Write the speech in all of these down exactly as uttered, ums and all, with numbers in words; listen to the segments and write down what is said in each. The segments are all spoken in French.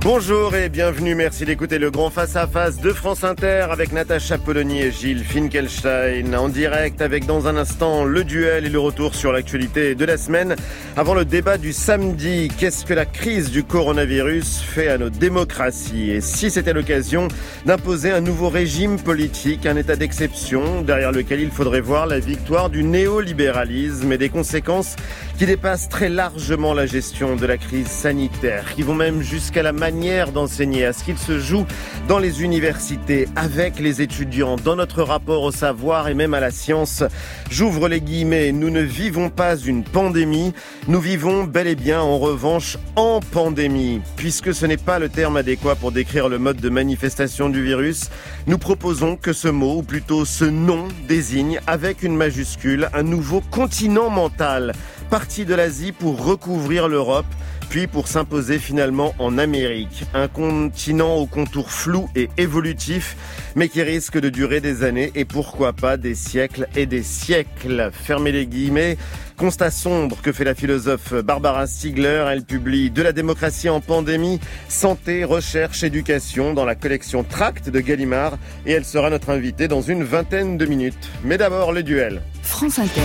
Bonjour et bienvenue, merci d'écouter le grand face-à-face de France Inter avec Natacha Polony et Gilles Finkelstein en direct avec dans un instant le duel et le retour sur l'actualité de la semaine. Avant le débat du samedi, qu'est-ce que la crise du coronavirus fait à nos démocraties? Et si c'était l'occasion d'imposer un nouveau régime politique, un état d'exception derrière lequel il faudrait voir la victoire du néolibéralisme et des conséquences qui dépassent très largement la gestion de la crise sanitaire, qui vont même jusqu'à la manière d'enseigner, à ce qu'il se joue dans les universités, avec les étudiants, dans notre rapport au savoir et même à la science. J'ouvre les guillemets, nous ne vivons pas une pandémie, nous vivons bel et bien en revanche en pandémie. Puisque ce n'est pas le terme adéquat pour décrire le mode de manifestation du virus, nous proposons que ce mot, ou plutôt ce nom, désigne, avec une majuscule, un nouveau continent mental, parti de l'Asie pour recouvrir l'Europe, puis pour s'imposer finalement en Amérique. Un continent au contour flou et évolutif, mais qui risque de durer des années et pourquoi pas des siècles et des siècles. Fermez les guillemets. Constat sombre que fait la philosophe Barbara Stiegler. Elle publie De la démocratie en pandémie, santé, recherche, éducation dans la collection Tract de Gallimard et elle sera notre invitée dans une vingtaine de minutes. Mais d'abord le duel. France Inter.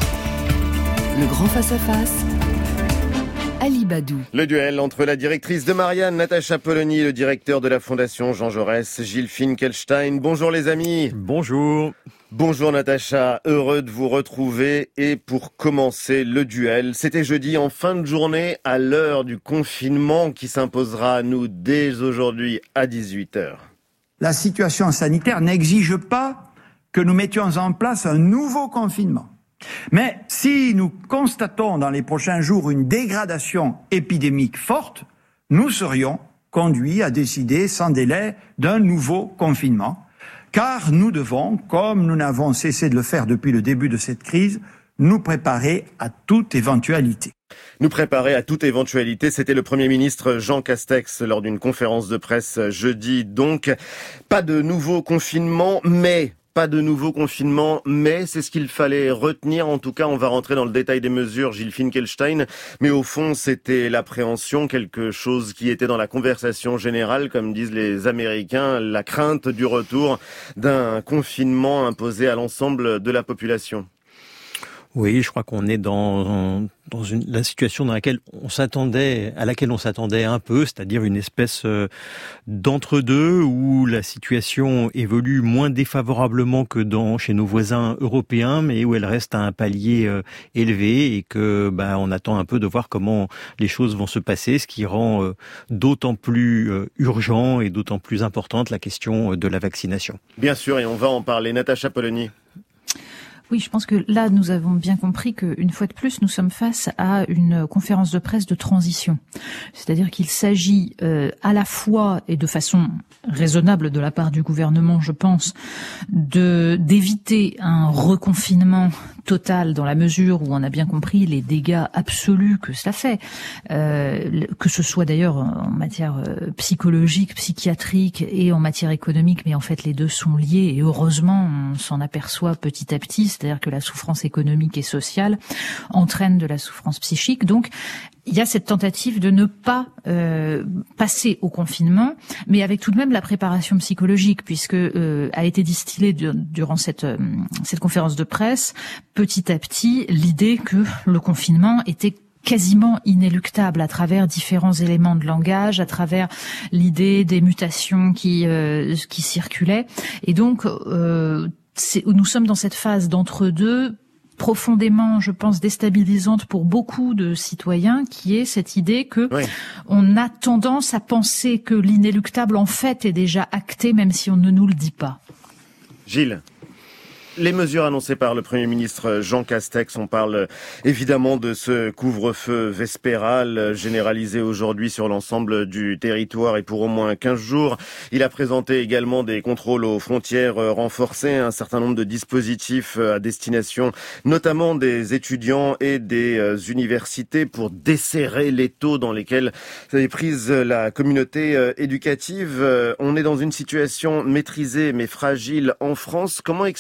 Le grand face-à-face. Ali Badou. Le duel entre la directrice de Marianne, Natacha Polony, et le directeur de la Fondation Jean Jaurès, Gilles Finkelstein. Bonjour les amis. Bonjour. Bonjour Natacha, heureux de vous retrouver. Et pour commencer le duel, c'était jeudi en fin de journée à l'heure du confinement qui s'imposera à nous dès aujourd'hui à dix-huit heures. La situation sanitaire n'exige pas que nous mettions en place un nouveau confinement. Mais si nous constatons dans les prochains jours une dégradation épidémique forte, nous serions conduits à décider sans délai d'un nouveau confinement, car nous devons, comme nous n'avons cessé de le faire depuis le début de cette crise, nous préparer à toute éventualité. Nous préparer à toute éventualité, c'était le Premier ministre Jean Castex lors d'une conférence de presse jeudi. Donc, pas de nouveau confinement, mais... Pas de nouveau confinement, mais c'est ce qu'il fallait retenir. En tout cas, on va rentrer dans le détail des mesures, Gilles Finkelstein. Mais au fond, c'était l'appréhension, quelque chose qui était dans la conversation générale, comme disent les Américains, la crainte du retour d'un confinement imposé à l'ensemble de la population. Oui, je crois qu'on est dans, dans une, la situation dans laquelle on s'attendait, à laquelle on s'attendait un peu, c'est-à-dire une espèce d'entre-deux où la situation évolue moins défavorablement que dans, chez nos voisins européens, mais où elle reste à un palier euh, élevé et que, bah, on attend un peu de voir comment les choses vont se passer, ce qui rend euh, d'autant plus euh, urgent et d'autant plus importante la question de la vaccination. Bien sûr, et on va en parler. Natacha Polony. Oui, je pense que là, nous avons bien compris qu'une fois de plus, nous sommes face à une conférence de presse de transition. C'est-à-dire qu'il s'agit euh, à la fois, et de façon raisonnable de la part du gouvernement, je pense, de d'éviter un reconfinement total dans la mesure où on a bien compris les dégâts absolus que cela fait, euh, que ce soit d'ailleurs en matière euh, psychologique, psychiatrique et en matière économique, mais en fait les deux sont liés et heureusement on s'en aperçoit petit à petit, c'est-à-dire que la souffrance économique et sociale entraîne de la souffrance psychique. Donc il y a cette tentative de ne pas euh, passer au confinement, mais avec tout de même la préparation psychologique, puisque euh, a été distillée de, durant cette, euh, cette conférence de presse, petit à petit, l'idée que le confinement était quasiment inéluctable à travers différents éléments de langage, à travers l'idée des mutations qui, euh, qui circulaient. Et donc, euh, c'est, nous sommes dans cette phase d'entre-deux, profondément, je pense, déstabilisante pour beaucoup de citoyens, qui est cette idée que oui. on a tendance à penser que l'inéluctable, en fait, est déjà acté, même si on ne nous le dit pas. Gilles. Les mesures annoncées par le Premier ministre Jean Castex, on parle évidemment de ce couvre-feu vespéral généralisé aujourd'hui sur l'ensemble du territoire et pour au moins quinze jours. Il a présenté également des contrôles aux frontières renforcés, un certain nombre de dispositifs à destination notamment des étudiants et des universités pour desserrer les taux dans lesquels est prise la communauté éducative. On est dans une situation maîtrisée mais fragile en France. Comment expliquer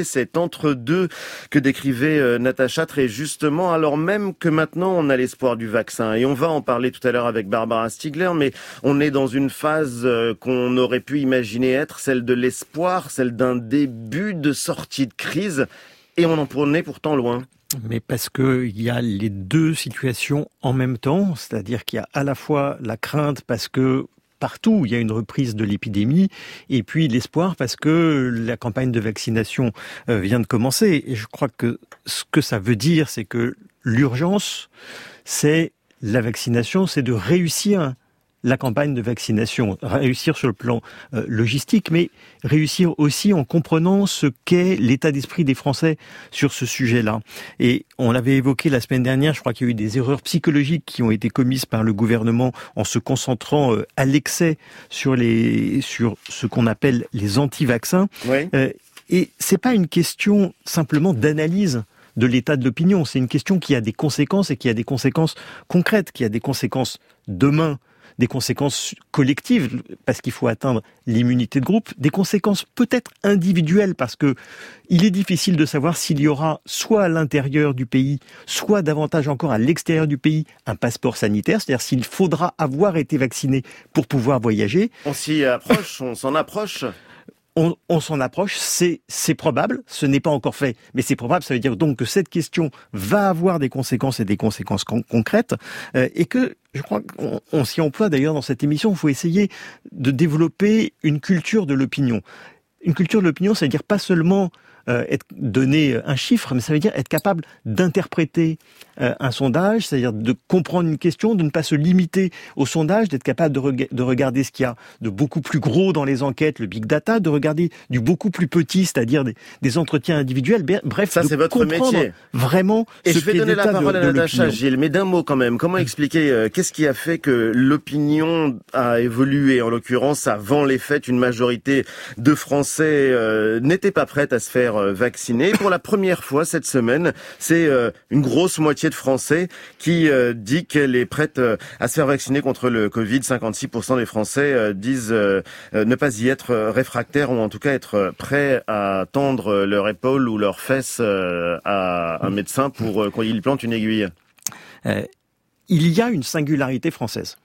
cet entre-deux que décrivait euh, Natacha très justement, alors même que maintenant on a l'espoir du vaccin. Et on va en parler tout à l'heure avec Barbara Stiegler, mais on est dans une phase euh, qu'on aurait pu imaginer être celle de l'espoir, celle d'un début de sortie de crise, et on en est pourtant loin. Mais parce que il y a les deux situations en même temps, c'est-à-dire qu'il y a à la fois la crainte parce que partout, il y a une reprise de l'épidémie, et puis l'espoir parce que la campagne de vaccination vient de commencer. Et je crois que ce que ça veut dire, c'est que l'urgence, c'est la vaccination, c'est de réussir la campagne de vaccination, réussir sur le plan euh, logistique, mais réussir aussi en comprenant ce qu'est l'état d'esprit des Français sur ce sujet-là. Et on l'avait évoqué la semaine dernière, je crois qu'il y a eu des erreurs psychologiques qui ont été commises par le gouvernement en se concentrant euh, à l'excès sur les sur ce qu'on appelle les anti-vaccins. Oui. Euh, et c'est pas une question simplement d'analyse de l'état de l'opinion, c'est une question qui a des conséquences et qui a des conséquences concrètes, qui a des conséquences demain, des conséquences collectives, parce qu'il faut atteindre l'immunité de groupe, des conséquences peut-être individuelles, parce que il est difficile de savoir s'il y aura soit à l'intérieur du pays, soit davantage encore à l'extérieur du pays, un passeport sanitaire, c'est-à-dire s'il faudra avoir été vacciné pour pouvoir voyager. On s'y approche, on s'en approche. On, on s'en approche, c'est, c'est probable, ce n'est pas encore fait, mais c'est probable, ça veut dire donc que cette question va avoir des conséquences et des conséquences con- concrètes, euh, et que, je crois qu'on on s'y emploie d'ailleurs dans cette émission, il faut essayer de développer une culture de l'opinion. Une culture de l'opinion, ça veut dire pas seulement euh, être, donner un chiffre, mais ça veut dire être capable d'interpréter euh, un sondage, c'est-à-dire de comprendre une question, de ne pas se limiter au sondage, d'être capable de, reg- de regarder ce qu'il y a de beaucoup plus gros dans les enquêtes, le big data, de regarder du beaucoup plus petit, c'est-à-dire des, des entretiens individuels, bref, ça, de c'est votre comprendre métier. Vraiment Et ce je vais qu'est donner la l'état parole de, à de Natacha, l'opinion. Gilles, mais d'un mot quand même, comment expliquer, euh, qu'est-ce qui a fait que l'opinion a évolué, en l'occurrence, avant les fêtes, une majorité de Français euh, n'étaient pas prête à se faire euh, vacciner. Pour la première fois cette semaine, c'est euh, une grosse moitié de Français qui euh, dit qu'elle est prête euh, à se faire vacciner contre le Covid. cinquante-six pour cent des Français euh, disent euh, euh, ne pas y être réfractaires, ou en tout cas être prêts à tendre leur épaule ou leur fesse euh, à un médecin pour euh, qu'il plante une aiguille. Euh, il y a une singularité française.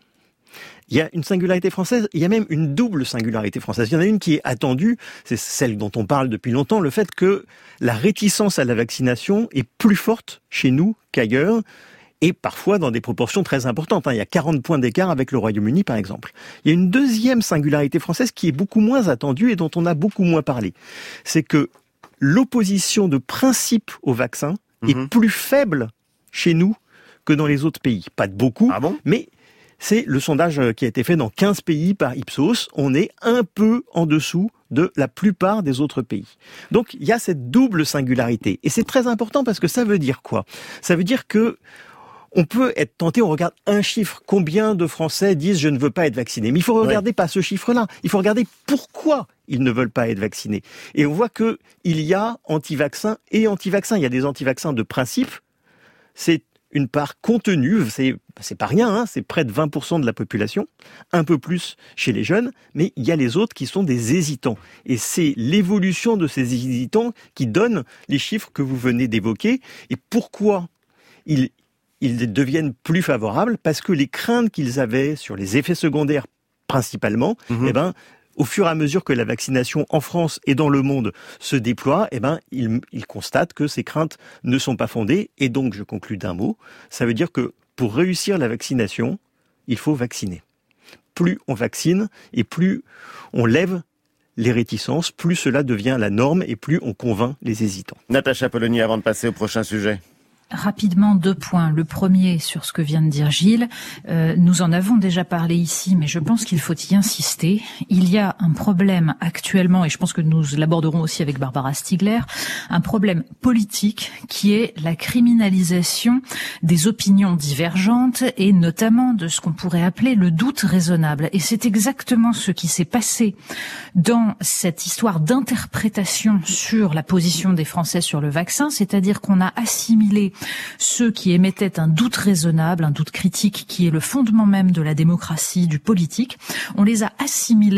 Il y a une singularité française, il y a même une double singularité française. Il y en a une qui est attendue, c'est celle dont on parle depuis longtemps, le fait que la réticence à la vaccination est plus forte chez nous qu'ailleurs, et parfois dans des proportions très importantes. Il y a quarante points d'écart avec le Royaume-Uni, par exemple. Il y a une deuxième singularité française qui est beaucoup moins attendue et dont on a beaucoup moins parlé. C'est que l'opposition de principe au vaccin mmh. est plus faible chez nous que dans les autres pays. Pas de beaucoup, ah bon mais c'est le sondage qui a été fait dans quinze pays par Ipsos. On est un peu en dessous de la plupart des autres pays. Donc, il y a cette double singularité. Et c'est très important parce que ça veut dire quoi ? Ça veut dire que on peut être tenté, on regarde un chiffre. Combien de Français disent « je ne veux pas être vacciné » Mais il faut regarder ouais. pas ce chiffre-là. Il faut regarder pourquoi ils ne veulent pas être vaccinés. Et on voit que il y a anti-vaccins et anti-vaccins. Il y a des anti-vaccins de principe. C'est une part contenue, c'est, c'est pas rien, hein, c'est près de vingt pour cent de la population, un peu plus chez les jeunes, mais il y a les autres qui sont des hésitants. Et c'est l'évolution de ces hésitants qui donne les chiffres que vous venez d'évoquer. Et pourquoi ils, ils deviennent plus favorables ? Parce que les craintes qu'ils avaient sur les effets secondaires principalement, mmh. eh ben, au fur et à mesure que la vaccination en France et dans le monde se déploie, eh ben, ils, ils constatent que ces craintes ne sont pas fondées. Et donc, je conclus d'un mot, ça veut dire que pour réussir la vaccination, il faut vacciner. Plus on vaccine et plus on lève les réticences, plus cela devient la norme et plus on convainc les hésitants. Natacha Polony, avant de passer au prochain sujet. Rapidement, deux points. Le premier, sur ce que vient de dire Gilles. Euh, nous en avons déjà parlé ici, mais je pense qu'il faut y insister. Il y a un problème actuellement, et je pense que nous l'aborderons aussi avec Barbara Stiegler, un problème politique qui est la criminalisation des opinions divergentes et notamment de ce qu'on pourrait appeler le doute raisonnable. Et c'est exactement ce qui s'est passé dans cette histoire d'interprétation sur la position des Français sur le vaccin, c'est-à-dire qu'on a assimilé ceux qui émettaient un doute raisonnable, un doute critique qui est le fondement même de la démocratie, du politique, on les a assimilés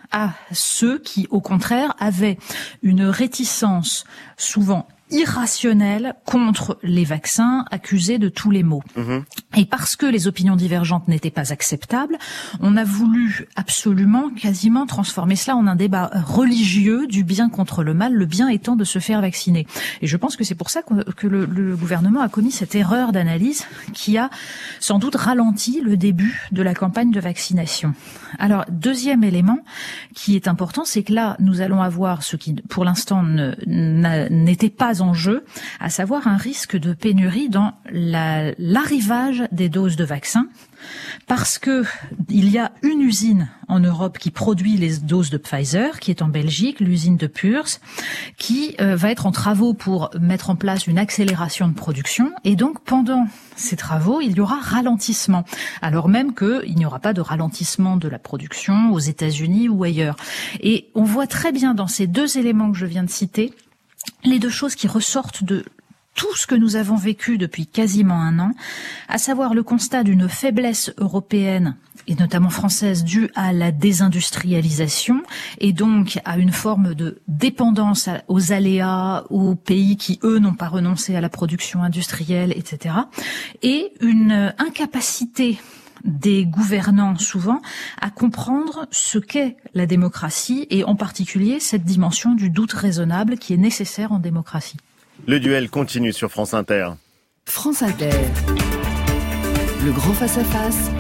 à ceux qui, au contraire, avaient une réticence souvent irrationnelle contre les vaccins, accusés de tous les maux. Mmh. Et parce que les opinions divergentes n'étaient pas acceptables, on a voulu absolument, quasiment transformer cela en un débat religieux du bien contre le mal, le bien étant de se faire vacciner. Et je pense que c'est pour ça que, que le, le gouvernement a commis cette erreur d'analyse qui a sans doute ralenti le début de la campagne de vaccination. Alors, deuxième élément qui est important, c'est que là, nous allons avoir ce qui, pour l'instant, ne, n'était pas en jeu, à savoir un risque de pénurie dans la, l'arrivage des doses de vaccins, parce que il y a une usine en Europe qui produit les doses de Pfizer, qui est en Belgique, l'usine de Puurs, qui euh, va être en travaux pour mettre en place une accélération de production, et donc pendant ces travaux, il y aura ralentissement, alors même qu'il n'y aura pas de ralentissement de la production aux États-Unis ou ailleurs. Et on voit très bien dans ces deux éléments que je viens de citer les deux choses qui ressortent de tout ce que nous avons vécu depuis quasiment un an, à savoir le constat d'une faiblesse européenne et notamment française due à la désindustrialisation et donc à une forme de dépendance aux aléas, aux pays qui, eux, n'ont pas renoncé à la production industrielle, et cetera, et une incapacité des gouvernants souvent à comprendre ce qu'est la démocratie et en particulier cette dimension du doute raisonnable qui est nécessaire en démocratie. Le duel continue sur France Inter. France Inter. Le grand face-à-face.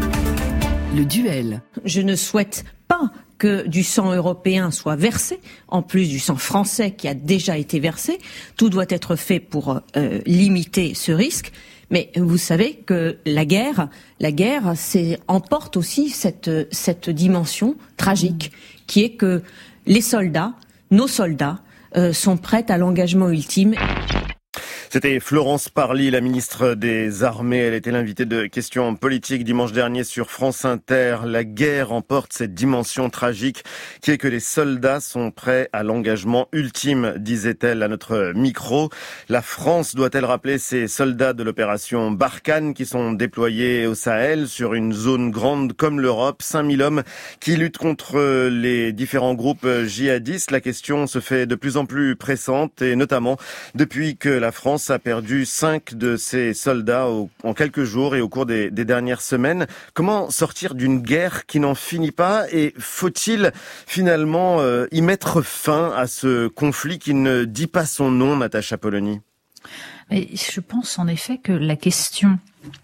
Le duel. Je ne souhaite pas que du sang européen soit versé, en plus du sang français qui a déjà été versé. Tout doit être fait pour euh, limiter ce risque. Mais vous savez que la guerre, la guerre, c'est, emporte aussi cette, cette dimension tragique, qui est que les soldats, nos soldats, euh, sont prêts à l'engagement ultime. C'était Florence Parly, la ministre des Armées. Elle était l'invitée de Questions politiques dimanche dernier sur France Inter. La guerre emporte cette dimension tragique qui est que les soldats sont prêts à l'engagement ultime, disait-elle à notre micro. La France doit-elle rappeler ces soldats de l'opération Barkhane qui sont déployés au Sahel sur une zone grande comme l'Europe, cinq mille hommes qui luttent contre les différents groupes djihadistes. La question se fait de plus en plus pressante et notamment depuis que la France a perdu cinq de ses soldats au, en quelques jours et au cours des, des dernières semaines. Comment sortir d'une guerre qui n'en finit pas et faut-il finalement euh, y mettre fin à ce conflit qui ne dit pas son nom, Natacha Polony? Et je pense en effet que la question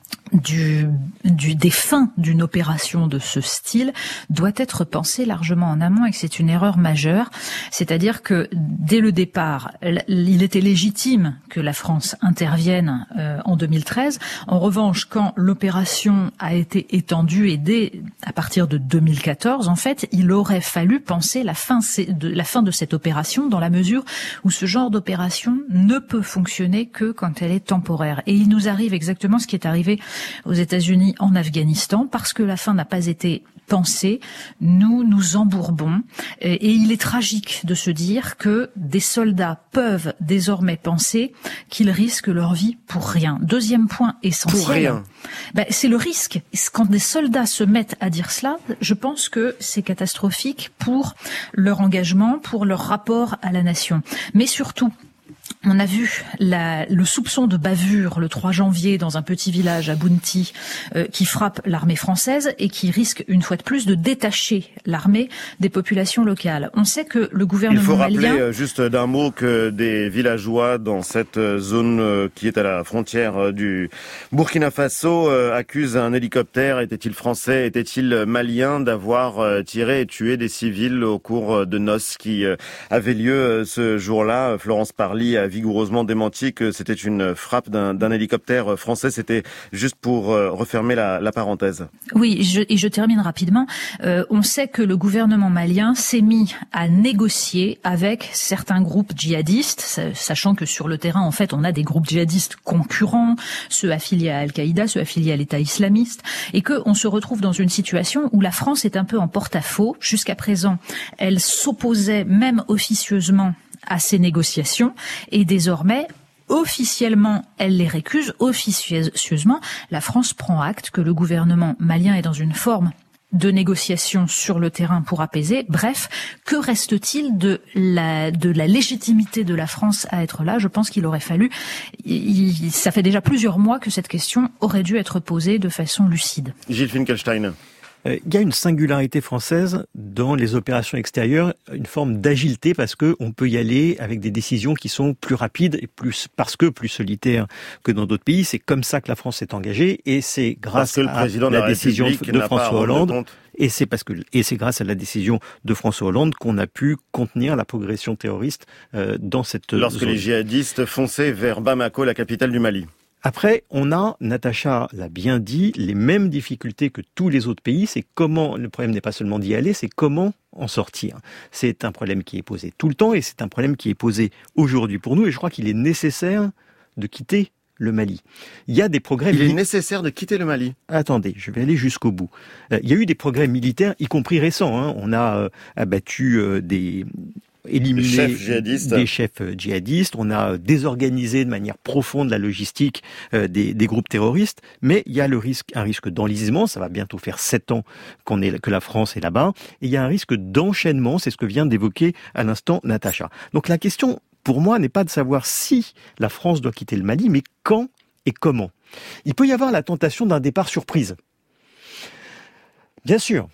du, du des fins d'une opération de ce style doit être pensée largement en amont et que c'est une erreur majeure. C'est-à-dire que dès le départ, il était légitime que la France intervienne euh, en deux mille treize. En revanche, quand l'opération a été étendue et dès à partir de deux mille quatorze, en fait, il aurait fallu penser la fin de la fin de cette opération dans la mesure où ce genre d'opération ne peut fonctionner que quand elle est temporaire. Et il nous arrive exactement ce qui est arrivé aux États-Unis en Afghanistan, parce que la fin n'a pas été pensée, nous nous embourbons. Et il est tragique de se dire que des soldats peuvent désormais penser qu'ils risquent leur vie pour rien. Deuxième point essentiel. Pour rien. Ben, c'est le risque. Quand des soldats se mettent à dire cela, je pense que c'est catastrophique pour leur engagement, pour leur rapport à la nation. Mais surtout, on a vu la, le soupçon de bavure le trois janvier dans un petit village à Bounty euh, qui frappe l'armée française et qui risque une fois de plus de détacher l'armée des populations locales. On sait que le gouvernement malien... Il faut malien... rappeler juste d'un mot que des villageois dans cette zone qui est à la frontière du Burkina Faso accusent un hélicoptère, était-il français, était-il malien, d'avoir tiré et tué des civils au cours de noces qui avaient lieu ce jour-là. Florence Parly a vigoureusement démenti que c'était une frappe d'un, d'un hélicoptère français. C'était juste pour euh, refermer la, la parenthèse. Oui, je, et je termine rapidement. Euh, on sait que le gouvernement malien s'est mis à négocier avec certains groupes djihadistes, sachant que sur le terrain, en fait, on a des groupes djihadistes concurrents, ceux affiliés à Al-Qaïda, ceux affiliés à l'État islamiste, et qu'on se retrouve dans une situation où la France est un peu en porte-à-faux. Jusqu'à présent, elle s'opposait même officieusement à ces négociations et désormais, officiellement, elle les récuse, officieusement, la France prend acte que le gouvernement malien est dans une forme de négociations sur le terrain pour apaiser. Bref, que reste-t-il de la de la légitimité de la France à être là? Je pense qu'il aurait fallu. Il, ça fait déjà plusieurs mois que cette question aurait dû être posée de façon lucide. Gilles Finkelstein. Il y a une singularité française dans les opérations extérieures, une forme d'agilité parce que on peut y aller avec des décisions qui sont plus rapides et plus parce que plus solitaires que dans d'autres pays. C'est comme ça que la France s'est engagée et c'est grâce à la, de la décision de, de François Hollande. Et c'est parce que et c'est grâce à la décision de François Hollande qu'on a pu contenir la progression terroriste euh, dans cette Lorsque zone. les djihadistes fonçaient vers Bamako, la capitale du Mali. Après, on a, Natacha l'a bien dit, les mêmes difficultés que tous les autres pays. C'est comment, le problème n'est pas seulement d'y aller, c'est comment en sortir. C'est un problème qui est posé tout le temps et c'est un problème qui est posé aujourd'hui pour nous. Et je crois qu'il est nécessaire de quitter le Mali. Il y a des progrès... Il est nécessaire de quitter le Mali. Attendez, je vais aller jusqu'au bout. Euh, il y a eu des progrès militaires, y compris récents. Hein. On a euh, abattu euh, des... éliminer chefs djihadistes. des chefs djihadistes, on a désorganisé de manière profonde la logistique euh, des, des groupes terroristes, mais il y a le risque, un risque d'enlisement, ça va bientôt faire sept ans qu'on est, que la France est là-bas, et il y a un risque d'enchaînement, c'est ce que vient d'évoquer à l'instant Natacha. Donc la question, pour moi, n'est pas de savoir si la France doit quitter le Mali, mais quand et comment. Il peut y avoir la tentation d'un départ surprise. Bien sûr.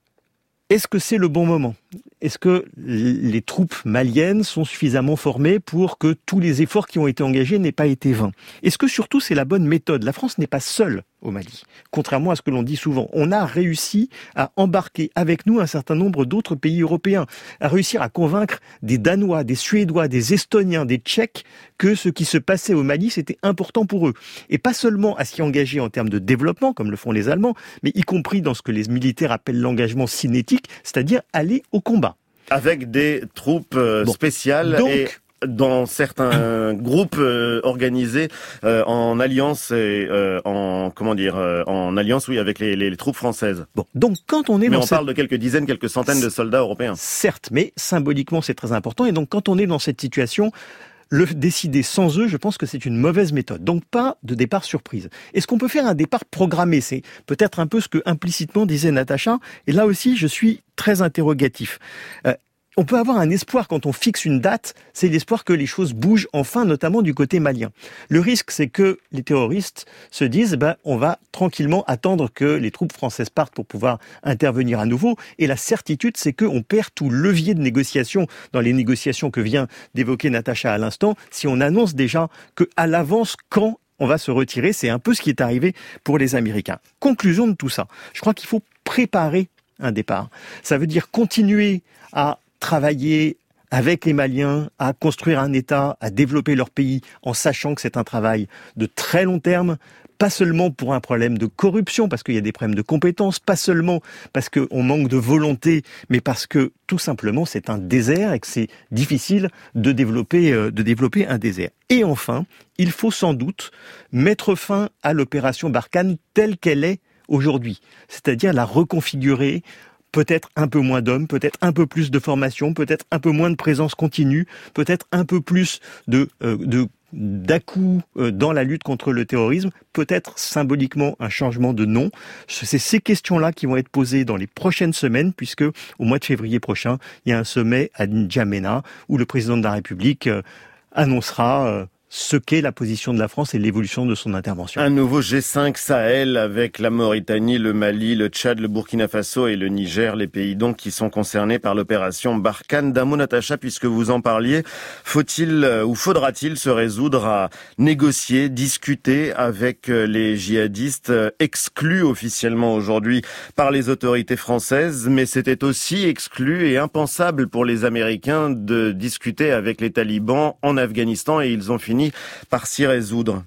Est-ce que c'est le bon moment ? Est-ce que les troupes maliennes sont suffisamment formées pour que tous les efforts qui ont été engagés n'aient pas été vains ? Est-ce que surtout c'est la bonne méthode ? La France n'est pas seule au Mali, contrairement à ce que l'on dit souvent. On a réussi à embarquer avec nous un certain nombre d'autres pays européens, à réussir à convaincre des Danois, des Suédois, des Estoniens, des Tchèques que ce qui se passait au Mali, c'était important pour eux. Et pas seulement à s'y engager en termes de développement, comme le font les Allemands, mais y compris dans ce que les militaires appellent l'engagement cinétique, c'est-à-dire aller au combat. Avec des troupes euh, bon. spéciales Donc, et dans certains groupes euh, organisés euh, en alliance et euh, en comment dire euh, en alliance oui avec les, les, les troupes françaises. Bon, donc quand on est mais dans on cette... parle de quelques dizaines, quelques centaines de soldats européens. Certes, mais symboliquement c'est très important et donc quand on est dans cette situation, le décider sans eux, je pense que c'est une mauvaise méthode. Donc pas de départ surprise. Est-ce qu'on peut faire un départ programmé ? C'est peut-être un peu ce que implicitement disait Natacha. Et là aussi, je suis très interrogatif. Euh, On peut avoir un espoir quand on fixe une date, c'est l'espoir que les choses bougent enfin, notamment du côté malien. Le risque, c'est que les terroristes se disent, ben, on va tranquillement attendre que les troupes françaises partent pour pouvoir intervenir à nouveau. Et la certitude, c'est qu'on perd tout levier de négociation dans les négociations que vient d'évoquer Natacha à l'instant, si on annonce déjà que à l'avance, quand on va se retirer, c'est un peu ce qui est arrivé pour les Américains. Conclusion de tout ça, je crois qu'il faut préparer un départ. Ça veut dire continuer à travailler avec les Maliens à construire un État, à développer leur pays en sachant que c'est un travail de très long terme, pas seulement pour un problème de corruption, parce qu'il y a des problèmes de compétences, pas seulement parce qu'on manque de volonté, mais parce que tout simplement c'est un désert et que c'est difficile de développer, euh, de développer un désert. Et enfin, il faut sans doute mettre fin à l'opération Barkhane telle qu'elle est aujourd'hui, c'est-à-dire la reconfigurer, peut-être un peu moins d'hommes, peut-être un peu plus de formation, peut-être un peu moins de présence continue, peut-être un peu plus de, euh, de d'à-coups euh, dans la lutte contre le terrorisme, peut-être symboliquement un changement de nom. C'est ces questions-là qui vont être posées dans les prochaines semaines, puisque au mois de février prochain, il y a un sommet à N'Djamena où le président de la République euh, annoncera euh, ce qu'est la position de la France et l'évolution de son intervention. Un nouveau G cinq Sahel avec la Mauritanie, le Mali, le Tchad, le Burkina Faso et le Niger, les pays donc qui sont concernés par l'opération Barkhane. D'un mot, Natacha, puisque vous en parliez, faut-il ou faudra-t-il se résoudre à négocier, discuter avec les djihadistes exclus officiellement aujourd'hui par les autorités françaises, mais c'était aussi exclu et impensable pour les Américains de discuter avec les talibans en Afghanistan et ils ont fini par s'y résoudre.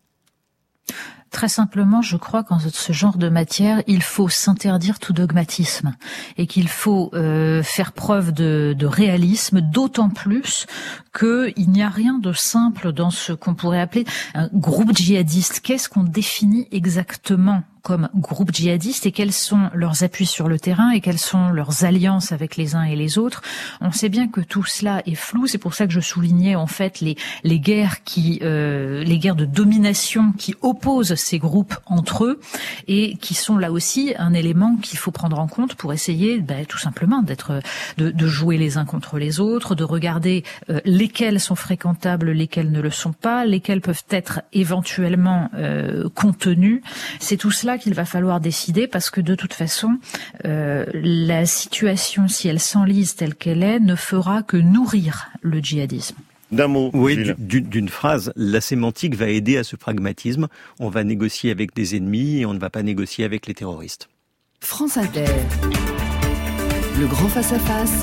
Très simplement, je crois qu'en ce genre de matière, il faut s'interdire tout dogmatisme et qu'il faut euh, faire preuve de, de réalisme, d'autant plus qu'il n'y a rien de simple dans ce qu'on pourrait appeler un groupe djihadiste. Qu'est-ce qu'on définit exactement comme groupe djihadiste et quels sont leurs appuis sur le terrain et quelles sont leurs alliances avec les uns et les autres. On sait bien que tout cela est flou. C'est pour ça que je soulignais en fait les les guerres qui euh, les guerres de domination qui opposent ces groupes entre eux et qui sont là aussi un élément qu'il faut prendre en compte pour essayer ben, tout simplement d'être de, de jouer les uns contre les autres, de regarder euh, lesquels sont fréquentables, lesquels ne le sont pas, lesquels peuvent être éventuellement euh, contenus. C'est tout cela qu'il va falloir décider parce que de toute façon, euh, la situation, si elle s'enlise telle qu'elle est, ne fera que nourrir le djihadisme. D'un mot, oui, d'une, d'une phrase, la sémantique va aider à ce pragmatisme. On va négocier avec des ennemis et on ne va pas négocier avec les terroristes. France Inter, le grand face-à-face,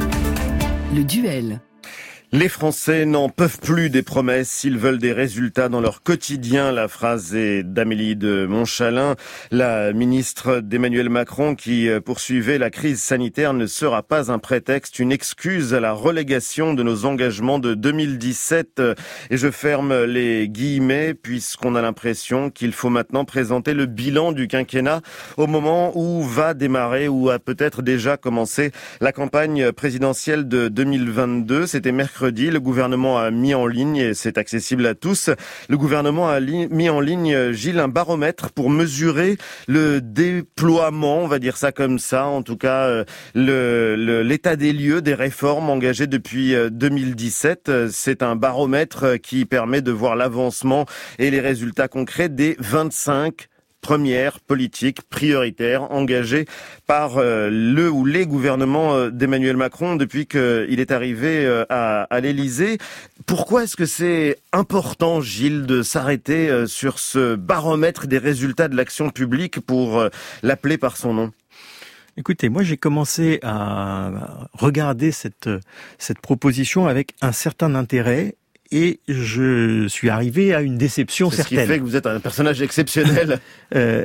le duel. Les Français n'en peuvent plus des promesses, s'ils veulent des résultats dans leur quotidien. La phrase est d'Amélie de Montchalin, la ministre d'Emmanuel Macron qui poursuivait la crise sanitaire ne sera pas un prétexte, une excuse à la relégation de nos engagements de deux mille dix-sept. Et je ferme les guillemets puisqu'on a l'impression qu'il faut maintenant présenter le bilan du quinquennat au moment où va démarrer ou a peut-être déjà commencé la campagne présidentielle de deux mille vingt-deux. C'était mercredi. Le gouvernement a mis en ligne, et c'est accessible à tous, le gouvernement a li- mis en ligne, Gilles, un baromètre pour mesurer le déploiement, on va dire ça comme ça, en tout cas euh, le, le, l'état des lieux des réformes engagées depuis euh, deux mille dix-sept. C'est un baromètre qui permet de voir l'avancement et les résultats concrets des vingt-cinq première politique prioritaire engagée par euh, le ou les gouvernements euh, d'Emmanuel Macron depuis qu'il est arrivé euh, à, à l'Élysée. Pourquoi est-ce que c'est important, Gilles, de s'arrêter euh, sur ce baromètre des résultats de l'action publique pour euh, l'appeler par son nom ? Écoutez, moi j'ai commencé à regarder cette, cette proposition avec un certain intérêt. Et je suis arrivé à une déception C'est certaine. Ce qui fait que vous êtes un personnage exceptionnel. euh,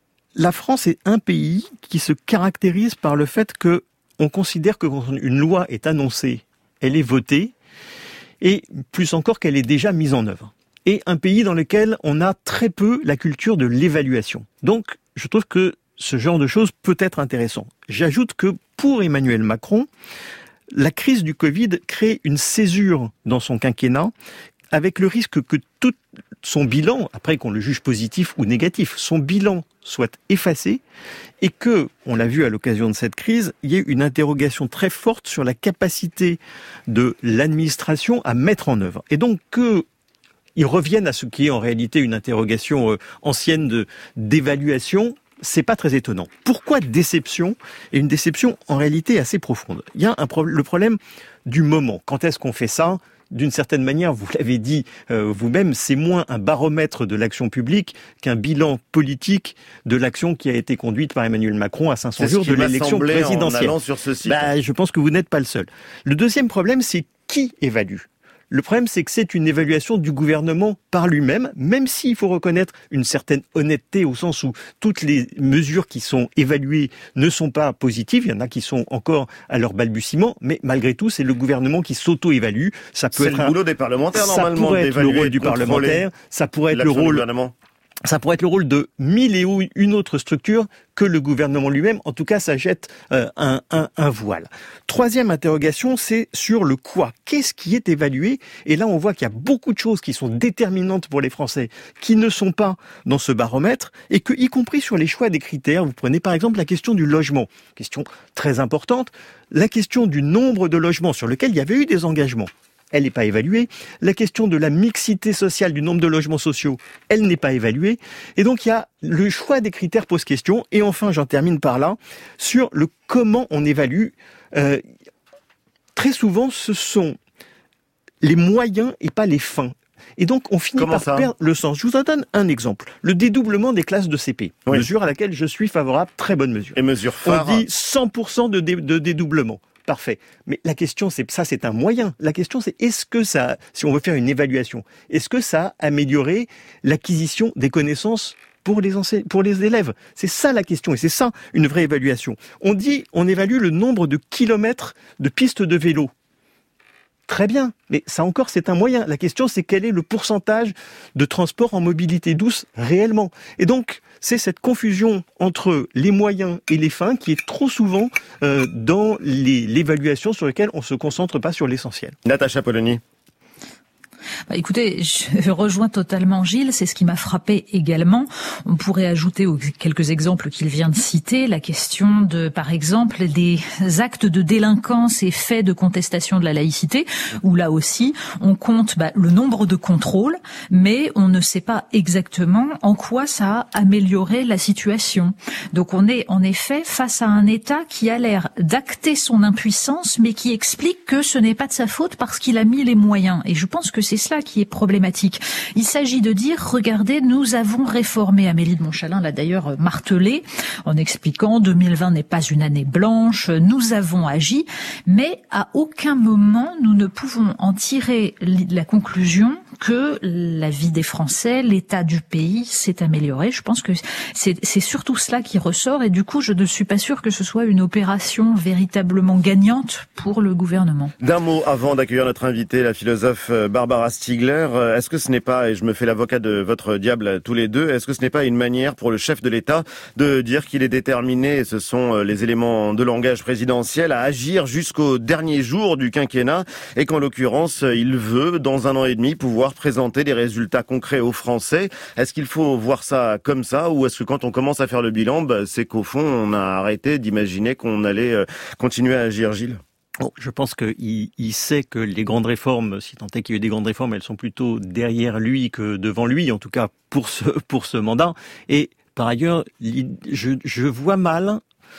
la France est un pays qui se caractérise par le fait que on considère que quand une loi est annoncée, elle est votée, et plus encore qu'elle est déjà mise en œuvre. Et un pays dans lequel on a très peu la culture de l'évaluation. Donc, je trouve que ce genre de choses peut être intéressant. J'ajoute que pour Emmanuel Macron, la crise du Covid crée une césure dans son quinquennat avec le risque que tout son bilan, après qu'on le juge positif ou négatif, son bilan soit effacé et que, on l'a vu à l'occasion de cette crise, il y ait une interrogation très forte sur la capacité de l'administration à mettre en œuvre. Et donc que ils reviennent à ce qui est en réalité une interrogation ancienne de, d'évaluation, c'est pas très étonnant. Pourquoi déception ? Et une déception en réalité assez profonde. Il y a un pro- le problème du moment. Quand est-ce qu'on fait ça ? D'une certaine manière, vous l'avez dit euh, vous-même, c'est moins un baromètre de l'action publique qu'un bilan politique de l'action qui a été conduite par Emmanuel Macron à cinq cents jours de l'élection présidentielle. En allant sur ce site. Bah, je pense que vous n'êtes pas le seul. Le deuxième problème, c'est qui évalue ? Le problème, c'est que c'est une évaluation du gouvernement par lui-même, même s'il faut reconnaître une certaine honnêteté au sens où toutes les mesures qui sont évaluées ne sont pas positives. Il y en a qui sont encore à leur balbutiement, mais malgré tout, c'est le gouvernement qui s'auto-évalue. Ça peut c'est être le un... boulot des parlementaires, ça normalement, pourrait être le rôle du parlementaire, ça pourrait être le rôle... Ça pourrait être le rôle de mille et une autres structures que le gouvernement lui-même. En tout cas, ça jette euh, un, un, un voile. Troisième interrogation, c'est sur le quoi. Qu'est-ce qui est évalué ? Et là, on voit qu'il y a beaucoup de choses qui sont déterminantes pour les Français, qui ne sont pas dans ce baromètre, et que, y compris sur les choix des critères, vous prenez par exemple la question du logement, question très importante, la question du nombre de logements sur lequel il y avait eu des engagements. Elle n'est pas évaluée. La question de la mixité sociale, du nombre de logements sociaux, elle n'est pas évaluée. Et donc, il y a le choix des critères pose question. Et enfin, j'en termine par là, sur le comment on évalue. Euh, très souvent, ce sont les moyens et pas les fins. Et donc, on finit Comment par ça perdre le sens. Je vous en donne un exemple. Le dédoublement des classes de C P. Oui. Mesure à laquelle je suis favorable, très bonne mesure. Et mesure phare. On dit cent pour cent de, dé, de dédoublement. Parfait. Mais la question, c'est ça, c'est un moyen. La question, c'est est-ce que ça, si on veut faire une évaluation, est-ce que ça a amélioré l'acquisition des connaissances pour les enseignants, pour les élèves ? C'est ça la question, et c'est ça une vraie évaluation. On dit, on évalue le nombre de kilomètres de pistes de vélo. Très bien, mais ça encore c'est un moyen. La question c'est quel est le pourcentage de transport en mobilité douce réellement. Et donc c'est cette confusion entre les moyens et les fins qui est trop souvent euh, dans les, l'évaluation sur laquelle on ne se concentre pas sur l'essentiel. Natacha Polony. Bah, écoutez, je rejoins totalement Gilles, c'est ce qui m'a frappé également. On pourrait ajouter aux quelques exemples qu'il vient de citer la question de, par exemple, des actes de délinquance et faits de contestation de la laïcité, où là aussi, on compte bah, le nombre de contrôles, mais on ne sait pas exactement en quoi ça a amélioré la situation. Donc on est en effet face à un État qui a l'air d'acter son impuissance, mais qui explique que ce n'est pas de sa faute parce qu'il a mis les moyens. Et je pense que c'est cela qui est problématique. Il s'agit de dire, regardez, nous avons réformé. Amélie de Montchalin l'a d'ailleurs martelé en expliquant deux mille vingt n'est pas une année blanche, nous avons agi, mais à aucun moment nous ne pouvons en tirer la conclusion que la vie des Français, l'état du pays s'est amélioré. Je pense que c'est, c'est surtout cela qui ressort et du coup je ne suis pas sûre que ce soit une opération véritablement gagnante pour le gouvernement. D'un mot avant d'accueillir notre invitée, la philosophe Barbara Stiegler, est-ce que ce n'est pas, et je me fais l'avocat de votre diable tous les deux, est-ce que ce n'est pas une manière pour le chef de l'État de dire qu'il est déterminé, et ce sont les éléments de langage présidentiel, à agir jusqu'au dernier jour du quinquennat et qu'en l'occurrence, il veut, dans un an et demi, pouvoir présenter des résultats concrets aux Français? Est-ce qu'il faut voir ça comme ça ou est-ce que quand on commence à faire le bilan, bah, c'est qu'au fond, on a arrêté d'imaginer qu'on allait continuer à agir, Gilles? Bon, je pense qu'il il sait que les grandes réformes, si tant est qu'il y a eu des grandes réformes, elles sont plutôt derrière lui que devant lui, en tout cas pour ce, pour ce mandat. Et par ailleurs, je, je vois mal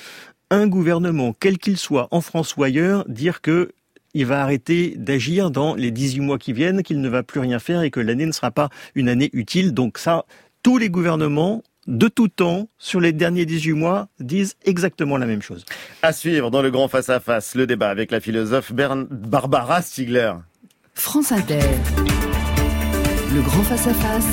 un gouvernement, quel qu'il soit, en France ou ailleurs, dire que il va arrêter d'agir dans les dix-huit mois qui viennent, qu'il ne va plus rien faire et que l'année ne sera pas une année utile. Donc ça, tous les gouvernements de tout temps, sur les derniers dix-huit mois, disent exactement la même chose. À suivre dans le grand face-à-face, le débat avec la philosophe Bern- Barbara Stiegler. France Inter. Le grand face-à-face.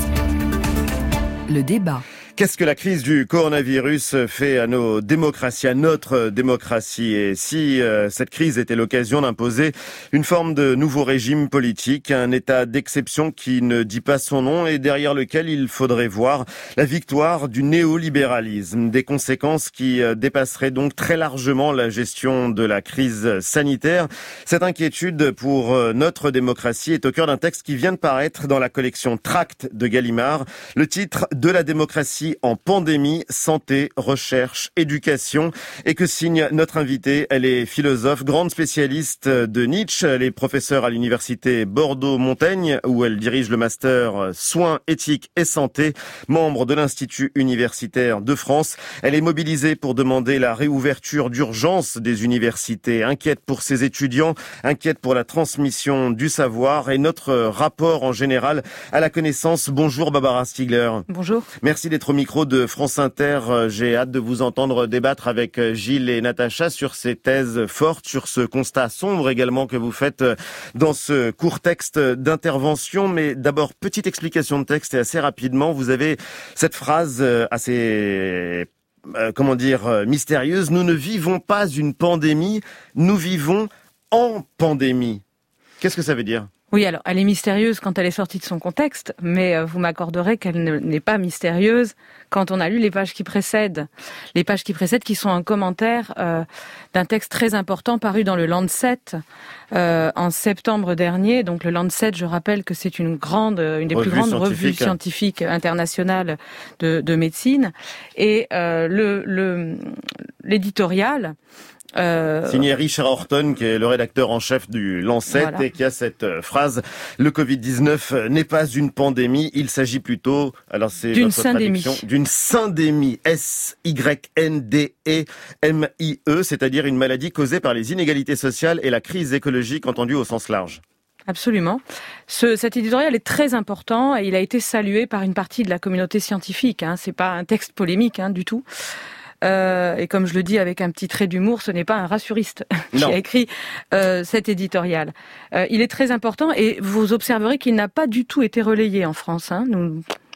Le débat. Qu'est-ce que la crise du coronavirus fait à nos démocraties, à notre démocratie? Et si euh, cette crise était l'occasion d'imposer une forme de nouveau régime politique, un état d'exception qui ne dit pas son nom et derrière lequel il faudrait voir la victoire du néolibéralisme, des conséquences qui euh, dépasseraient donc très largement la gestion de la crise sanitaire. Cette inquiétude pour euh, notre démocratie est au cœur d'un texte qui vient de paraître dans la collection Tracts de Gallimard. Le titre de la démocratie en pandémie, santé, recherche, éducation, et que signe notre invitée. Elle est philosophe, grande spécialiste de Nietzsche. Elle est professeure à l'université Bordeaux-Montaigne, où elle dirige le master soins, éthique et santé, membre de l'Institut universitaire de France. Elle est mobilisée pour demander la réouverture d'urgence des universités, inquiète pour ses étudiants, inquiète pour la transmission du savoir et notre rapport en général à la connaissance. Bonjour Barbara Stiegler. Bonjour. Merci d'être au micro de France Inter. J'ai hâte de vous entendre débattre avec Gilles et Natacha sur ces thèses fortes, sur ce constat sombre également que vous faites dans ce court texte d'intervention. Mais d'abord, petite explication de texte et assez rapidement, vous avez cette phrase assez, euh, comment dire, mystérieuse. Nous ne vivons pas une pandémie, nous vivons en pandémie. Qu'est-ce que ça veut dire ? Oui, alors elle est mystérieuse quand elle est sortie de son contexte, mais euh, vous m'accorderez qu'elle ne, n'est pas mystérieuse quand on a lu les pages qui précèdent. Les pages qui précèdent qui sont un commentaire euh, d'un texte très important paru dans le Lancet euh, en septembre dernier. Donc le Lancet, je rappelle que c'est une grande, une des Revue plus grandes revues scientifiques internationales de, de médecine. Et euh, le, le, l'éditorial... Euh... Signé Richard Horton, qui est le rédacteur en chef du Lancet, voilà. Et qui a cette phrase: le covid dix-neuf n'est pas une pandémie, il s'agit plutôt, alors c'est d'une votre traduction, d'une syndémie, S Y N D E M I E, c'est-à-dire une maladie causée par les inégalités sociales et la crise écologique entendue au sens large. Absolument. Ce, cet éditorial est très important et il a été salué par une partie de la communauté scientifique. Hein. C'est pas un texte polémique hein, du tout. Euh, et comme je le dis avec un petit trait d'humour, ce n'est pas un rassuriste qui a écrit euh, cet éditorial. Euh, il est très important et vous observerez qu'il n'a pas du tout été relayé en France. Hein. Nous,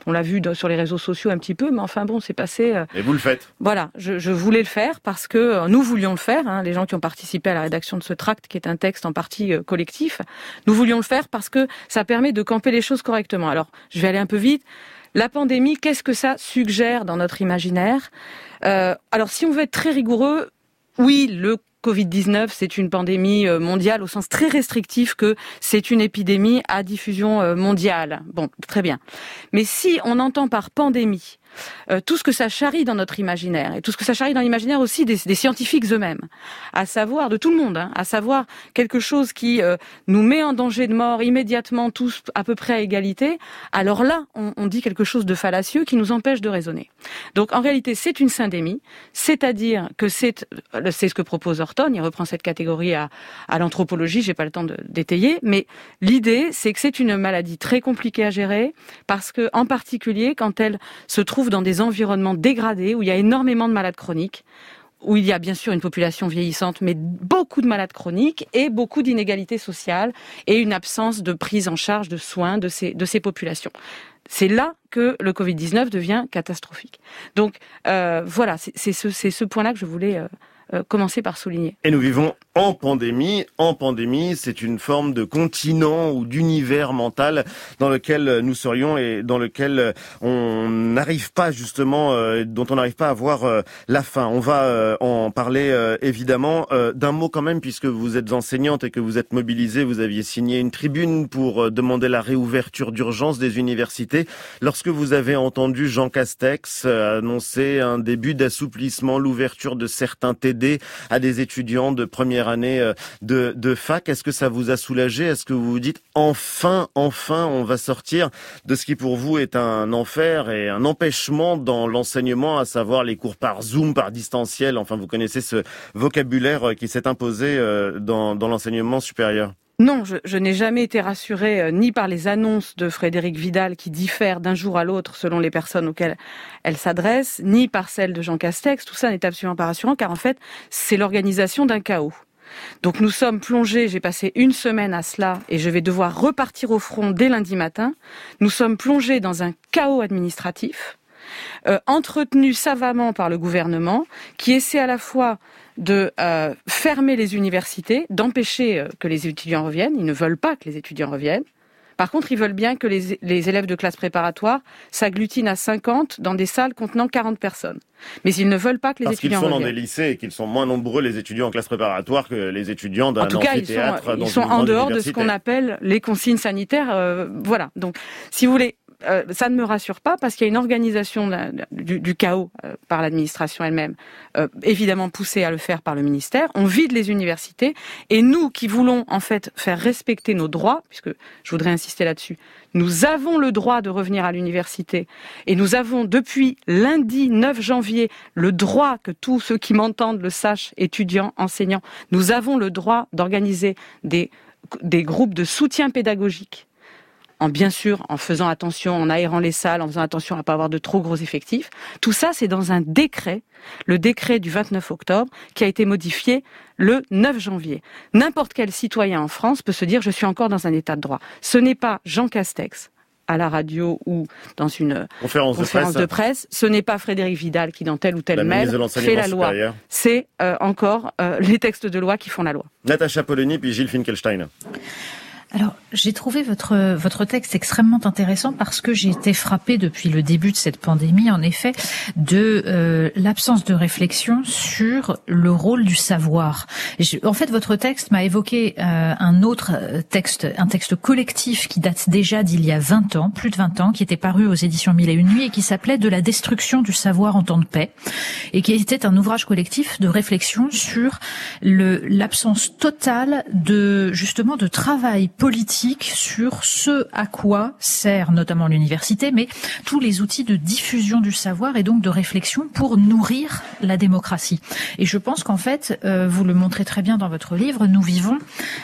On l'a vu sur les réseaux sociaux un petit peu, mais enfin bon, c'est passé... Euh... Et vous le faites. Voilà, je, je voulais le faire parce que euh, nous voulions le faire, hein, les gens qui ont participé à la rédaction de ce tract, qui est un texte en partie euh, collectif, nous voulions le faire parce que ça permet de camper les choses correctement. Alors, je vais aller un peu vite. La pandémie, qu'est-ce que ça suggère dans notre imaginaire ? euh, Alors, si on veut être très rigoureux, oui, le covid dix-neuf, c'est une pandémie mondiale au sens très restrictif que c'est une épidémie à diffusion mondiale. Bon, très bien. Mais si on entend par pandémie Euh, tout ce que ça charrie dans notre imaginaire, et tout ce que ça charrie dans l'imaginaire aussi des, des scientifiques eux-mêmes, à savoir, de tout le monde, hein, à savoir quelque chose qui euh, nous met en danger de mort immédiatement, tous à peu près à égalité, alors là, on, on dit quelque chose de fallacieux qui nous empêche de raisonner. Donc en réalité, c'est une syndémie, c'est-à-dire que c'est, c'est ce que propose Horton, il reprend cette catégorie à, à l'anthropologie, j'ai pas le temps de d'étayer, mais l'idée, c'est que c'est une maladie très compliquée à gérer, parce que, en particulier, quand elle se trouve dans des environnements dégradés, où il y a énormément de malades chroniques, où il y a bien sûr une population vieillissante, mais beaucoup de malades chroniques et beaucoup d'inégalités sociales et une absence de prise en charge de soins de ces, de ces populations. C'est là que le covid dix-neuf devient catastrophique. Donc euh, voilà, c'est, c'est, ce, c'est ce point-là que je voulais euh, euh, commencer par souligner. Et nous vivons en pandémie. En pandémie, c'est une forme de continent ou d'univers mental dans lequel nous serions et dans lequel on n'arrive pas justement, euh, dont on n'arrive pas à voir euh, la fin. On va euh, en parler euh, évidemment. Euh, d'un mot quand même, puisque vous êtes enseignante et que vous êtes mobilisée, vous aviez signé une tribune pour euh, demander la réouverture d'urgence des universités. Lorsque vous avez entendu Jean Castex euh, annoncer un début d'assouplissement, l'ouverture de certains T D à des étudiants de première année de, de fac, est-ce que ça vous a soulagé ? Est-ce que vous vous dites enfin, enfin, on va sortir de ce qui pour vous est un enfer et un empêchement dans l'enseignement, à savoir les cours par Zoom, par distanciel, enfin vous connaissez ce vocabulaire qui s'est imposé dans, dans l'enseignement supérieur ? Non, je, je n'ai jamais été rassurée euh, ni par les annonces de Frédérique Vidal qui diffèrent d'un jour à l'autre selon les personnes auxquelles elles s'adressent, ni par celles de Jean Castex. Tout ça n'est absolument pas rassurant car en fait, c'est l'organisation d'un chaos. Donc nous sommes plongés, j'ai passé une semaine à cela et je vais devoir repartir au front dès lundi matin. Nous sommes plongés dans un chaos administratif, euh, entretenu savamment par le gouvernement qui essaie à la fois de euh, fermer les universités, d'empêcher euh, que les étudiants reviennent. Ils ne veulent pas que les étudiants reviennent. Par contre, ils veulent bien que les, les élèves de classe préparatoire s'agglutinent à cinquante dans des salles contenant quarante personnes. Mais ils ne veulent pas que les Parce étudiants reviennent. Parce qu'ils sont reviennent. dans des lycées et qu'ils sont moins nombreux, les étudiants en classe préparatoire, que les étudiants d'un amphithéâtre. En tout cas, ils sont, dans ils sont une en dehors université. de ce qu'on appelle les consignes sanitaires. Euh, voilà. Donc, si vous voulez, euh, ça ne me rassure pas parce qu'il y a une organisation du, du chaos euh, par l'administration elle-même, euh, évidemment poussée à le faire par le ministère. On vide les universités et nous qui voulons en fait faire respecter nos droits, puisque je voudrais insister là-dessus, nous avons le droit de revenir à l'université et nous avons depuis lundi neuf janvier le droit, que tous ceux qui m'entendent le sachent, étudiants, enseignants, nous avons le droit d'organiser des, des groupes de soutien pédagogique. En, bien sûr, en faisant attention, en aérant les salles, en faisant attention à ne pas avoir de trop gros effectifs. Tout ça, c'est dans un décret, le décret du vingt-neuf octobre, qui a été modifié le neuf janvier. N'importe quel citoyen en France peut se dire « je suis encore dans un état de droit ». Ce n'est pas Jean Castex à la radio ou dans une conférence, conférence de, presse. de presse. Ce n'est pas Frédérique Vidal qui, dans tel ou tel mail, fait la loi. Supérieur. C'est euh, encore euh, les textes de loi qui font la loi. Natacha Polony puis Gilles Finkelstein. Alors, j'ai trouvé votre votre texte extrêmement intéressant parce que j'ai été frappée depuis le début de cette pandémie, en effet, de euh, l'absence de réflexion sur le rôle du savoir. Je, en fait, votre texte m'a évoqué euh, un autre texte, un texte collectif qui date déjà d'il y a vingt ans, plus de vingt ans, qui était paru aux éditions Mille et une nuits et qui s'appelait « De la destruction du savoir en temps de paix » et qui était un ouvrage collectif de réflexion sur le l'absence totale de justement de travail politique sur ce à quoi sert notamment l'université, mais tous les outils de diffusion du savoir et donc de réflexion pour nourrir la démocratie. Et je pense qu'en fait, euh, vous le montrez très bien dans votre livre, nous vivons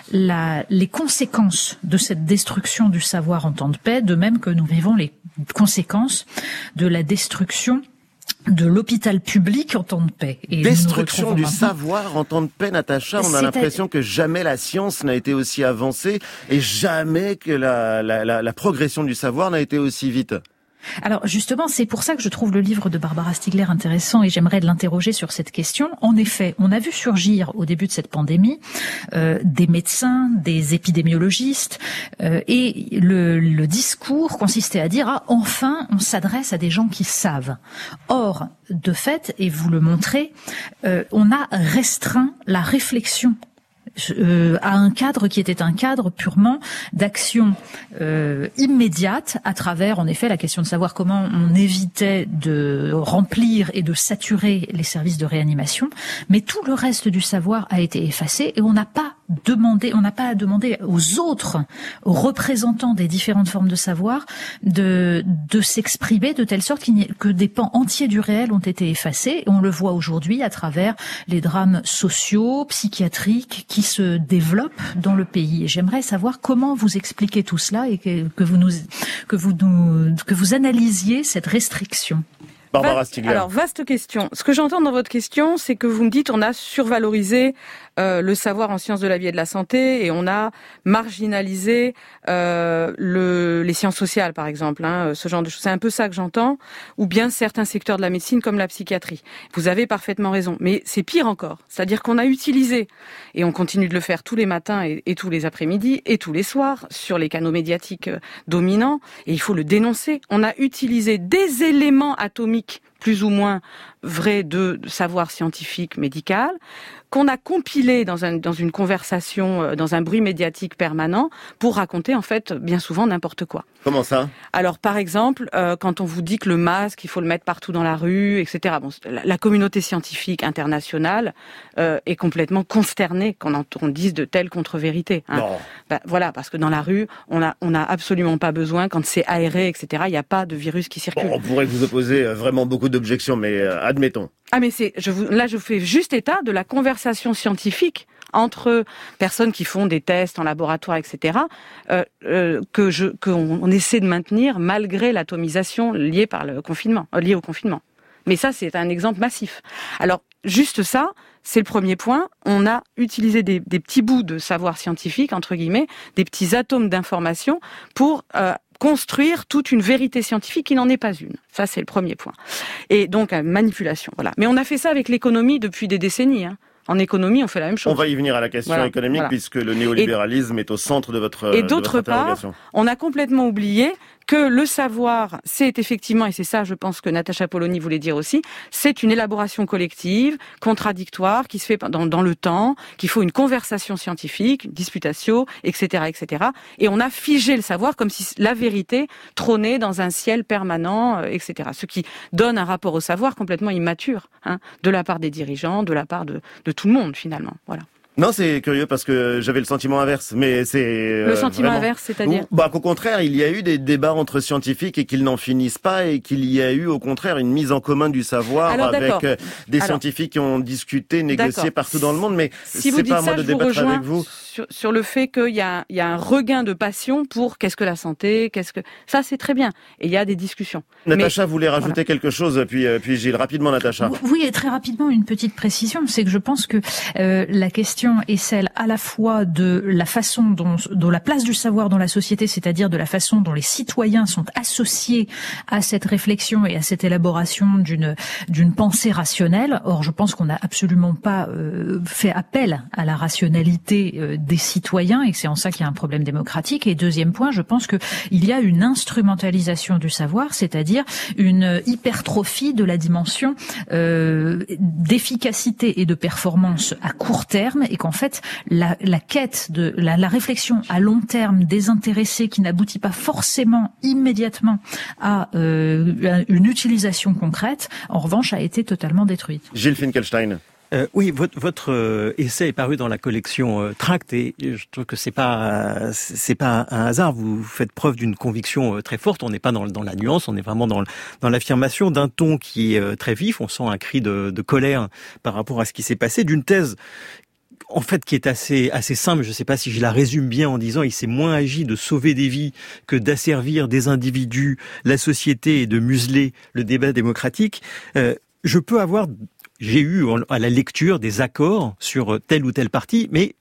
la, les conséquences de cette destruction du savoir en temps de paix, de même que nous vivons les conséquences de la destruction de l'hôpital public en temps de paix. Et destruction du maintenant... savoir en temps de paix, Natacha. On a C'est l'impression à... que jamais la science n'a été aussi avancée et jamais que la, la, la, la progression du savoir n'a été aussi vite. Alors justement, c'est pour ça que je trouve le livre de Barbara Stiegler intéressant et j'aimerais l'interroger sur cette question. En effet, on a vu surgir au début de cette pandémie euh, des médecins, des épidémiologistes euh, et le, le discours consistait à dire ah enfin on s'adresse à des gens qui savent. Or, de fait, et vous le montrez, euh, on a restreint la réflexion Euh, à un cadre qui était un cadre purement d'action euh, immédiate à travers, en effet, la question de savoir comment on évitait de remplir et de saturer les services de réanimation. Mais tout le reste du savoir a été effacé et on n'a pas demandé, on n'a pas à demander aux autres aux représentants des différentes formes de savoir de, de s'exprimer de telle sorte qu'il n'y ait, que des pans entiers du réel ont été effacés. Et on le voit aujourd'hui à travers les drames sociaux, psychiatriques qui se développent dans le pays. Et j'aimerais savoir comment vous expliquez tout cela et que, que vous nous, que vous nous, que vous analysiez cette restriction. Barbara Stiegler. Alors, vaste question. Ce que j'entends dans votre question, c'est que vous me dites on a survalorisé euh, le savoir en sciences de la vie et de la santé et on a marginalisé euh, le, les sciences sociales, par exemple. Hein, ce genre de choses. C'est un peu ça que j'entends. Ou bien certains secteurs de la médecine, comme la psychiatrie. Vous avez parfaitement raison. Mais c'est pire encore. C'est-à-dire qu'on a utilisé, et on continue de le faire tous les matins et, et tous les après-midi et tous les soirs, sur les canaux médiatiques dominants, et il faut le dénoncer. On a utilisé des éléments atomiques plus ou moins vrai de, de savoir scientifique, médical, qu'on a compilé dans, un, dans une conversation, dans un bruit médiatique permanent, pour raconter en fait bien souvent n'importe quoi. Comment ça ? Alors par exemple, euh, quand on vous dit que le masque, il faut le mettre partout dans la rue, et cetera. Bon, la, la communauté scientifique internationale euh, est complètement consternée qu'on en, on dise de telles contre-vérités. Hein. Non. Ben, voilà, parce que dans la rue, on a, on a absolument pas besoin, quand c'est aéré, et cetera. Il n'y a pas de virus qui circule. Bon, on pourrait vous opposer vraiment beaucoup d'objections, mais euh, admettons. Ah mais c'est, je vous, là je fais juste état de la conversation scientifique entre personnes qui font des tests en laboratoire, et cetera. Euh, euh, que je, qu'on on essaie de maintenir malgré l'atomisation liée par le confinement, euh, liée au confinement. Mais ça c'est un exemple massif. Alors juste ça, c'est le premier point. On a utilisé des, des petits bouts de savoir scientifique entre guillemets, des petits atomes d'information pour euh, construire toute une vérité scientifique qui n'en est pas une. Ça, c'est le premier point. Et donc, manipulation, voilà. Mais on a fait ça avec l'économie depuis des décennies. Hein. En économie, on fait la même chose. On va y venir à la question voilà, économique, voilà. puisque le néolibéralisme et, est au centre de votre Et d'autre de votre part, interrogation. On a complètement oublié que le savoir, c'est effectivement, et c'est ça, je pense que Natacha Polony voulait dire aussi, c'est une élaboration collective, contradictoire, qui se fait dans, dans le temps, qu'il faut une conversation scientifique, une disputatio, et cetera, et cetera. Et on a figé le savoir comme si la vérité trônait dans un ciel permanent, et cetera. Ce qui donne un rapport au savoir complètement immature, hein, de la part des dirigeants, de la part de, de tout le monde, finalement. Voilà. Non, c'est curieux parce que j'avais le sentiment inverse, mais c'est... Le sentiment vraiment... inverse, c'est-à-dire Bah, qu'au contraire, il y a eu des débats entre scientifiques et qu'ils n'en finissent pas et qu'il y a eu, au contraire, une mise en commun du savoir. Alors, avec euh, des Alors, scientifiques qui ont discuté, négocié d'accord. partout dans le monde, mais si c'est pas à moi ça, de débattre avec vous. Sur, sur le fait qu'il y a, il y a un regain de passion pour qu'est-ce que la santé, qu'est-ce que... Ça, c'est très bien. Et il y a des discussions. Natacha mais, voulait rajouter voilà. quelque chose, puis, puis Gilles, rapidement, Natacha. Oui, et très rapidement, une petite précision, c'est que je pense que euh, la question est celle à la fois de la façon dont, dont la place du savoir dans la société, c'est-à-dire de la façon dont les citoyens sont associés à cette réflexion et à cette élaboration d'une d'une pensée rationnelle. Or, je pense qu'on n'a absolument pas euh, fait appel à la rationalité euh, des citoyens et c'est en ça qu'il y a un problème démocratique. Et deuxième point, je pense que il y a une instrumentalisation du savoir, c'est-à-dire une hypertrophie de la dimension euh, d'efficacité et de performance à court terme et qu'en fait La, la quête de la, la réflexion à long terme désintéressée qui n'aboutit pas forcément immédiatement à euh, une utilisation concrète, en revanche, a été totalement détruite. Gilles Finkelstein. Euh, oui, votre, votre euh, essai est paru dans la collection euh, Tract et je trouve que c'est pas c'est pas un hasard. Vous faites preuve d'une conviction euh, très forte. On n'est pas dans, dans la nuance, on est vraiment dans, dans l'affirmation d'un ton qui est euh, très vif. On sent un cri de, de colère par rapport à ce qui s'est passé, d'une thèse en fait, qui est assez assez simple. Je ne sais pas si je la résume bien en disant il s'est moins agi de sauver des vies que d'asservir des individus, la société et de museler le débat démocratique. Euh, je peux avoir, j'ai eu à la lecture des accords sur tel ou tel parti, mais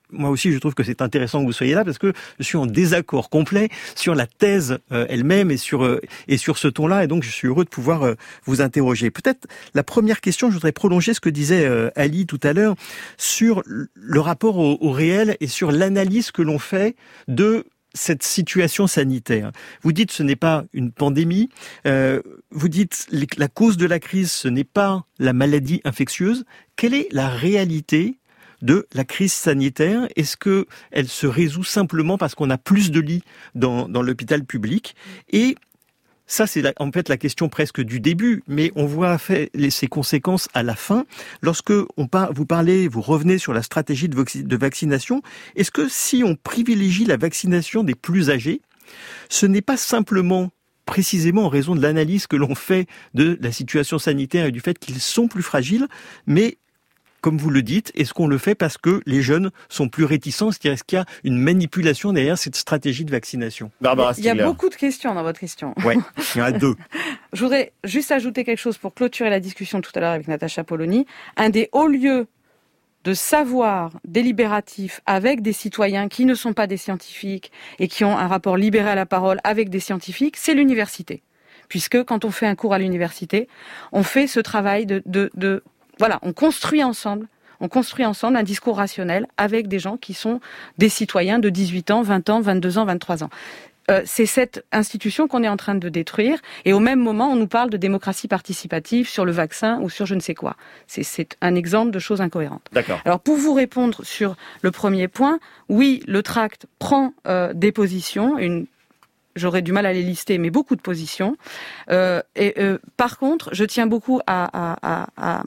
moi aussi, je trouve que c'est intéressant que vous soyez là parce que je suis en désaccord complet sur la thèse euh, elle-même et sur euh, et sur ce ton-là, et donc je suis heureux de pouvoir euh, vous interroger. Peut-être la première question, je voudrais prolonger ce que disait euh, Ali tout à l'heure sur le rapport au, au réel et sur l'analyse que l'on fait de cette situation sanitaire. Vous dites ce n'est pas une pandémie, euh, vous dites la cause de la crise, ce n'est pas la maladie infectieuse. Quelle est la réalité de la crise sanitaire? Est-ce que elle se résout simplement parce qu'on a plus de lits dans, dans l'hôpital public? Et ça, c'est la, en fait la question presque du début, mais on voit fait, les, ses conséquences à la fin. Lorsque on par, vous parlez, vous revenez sur la stratégie de, voxi, de vaccination, est-ce que si on privilégie la vaccination des plus âgés, ce n'est pas simplement précisément en raison de l'analyse que l'on fait de la situation sanitaire et du fait qu'ils sont plus fragiles, mais comme vous le dites, est-ce qu'on le fait parce que les jeunes sont plus réticents? C'est-à-dire, est-ce qu'il y a une manipulation derrière cette stratégie de vaccination? Barbara Il y a Stiegler. beaucoup de questions dans votre question. Oui, il y en a deux. Je voudrais juste ajouter quelque chose pour clôturer la discussion tout à l'heure avec Natacha Polony. Un des hauts lieux de savoir délibératif avec des citoyens qui ne sont pas des scientifiques et qui ont un rapport libéré à la parole avec des scientifiques, c'est l'université. Puisque quand on fait un cours à l'université, on fait ce travail de... de, de Voilà, on construit ensemble, on construit ensemble un discours rationnel avec des gens qui sont des citoyens de dix-huit ans, vingt ans, vingt-deux ans, vingt-trois ans. Euh, c'est cette institution qu'on est en train de détruire, et au même moment, on nous parle de démocratie participative sur le vaccin ou sur je ne sais quoi. C'est, c'est un exemple de choses incohérentes. D'accord. Alors, pour vous répondre sur le premier point, oui, le tract prend euh, des positions, une J'aurais du mal à les lister, mais beaucoup de positions. Euh, et euh, par contre, je tiens beaucoup à, à, à, à,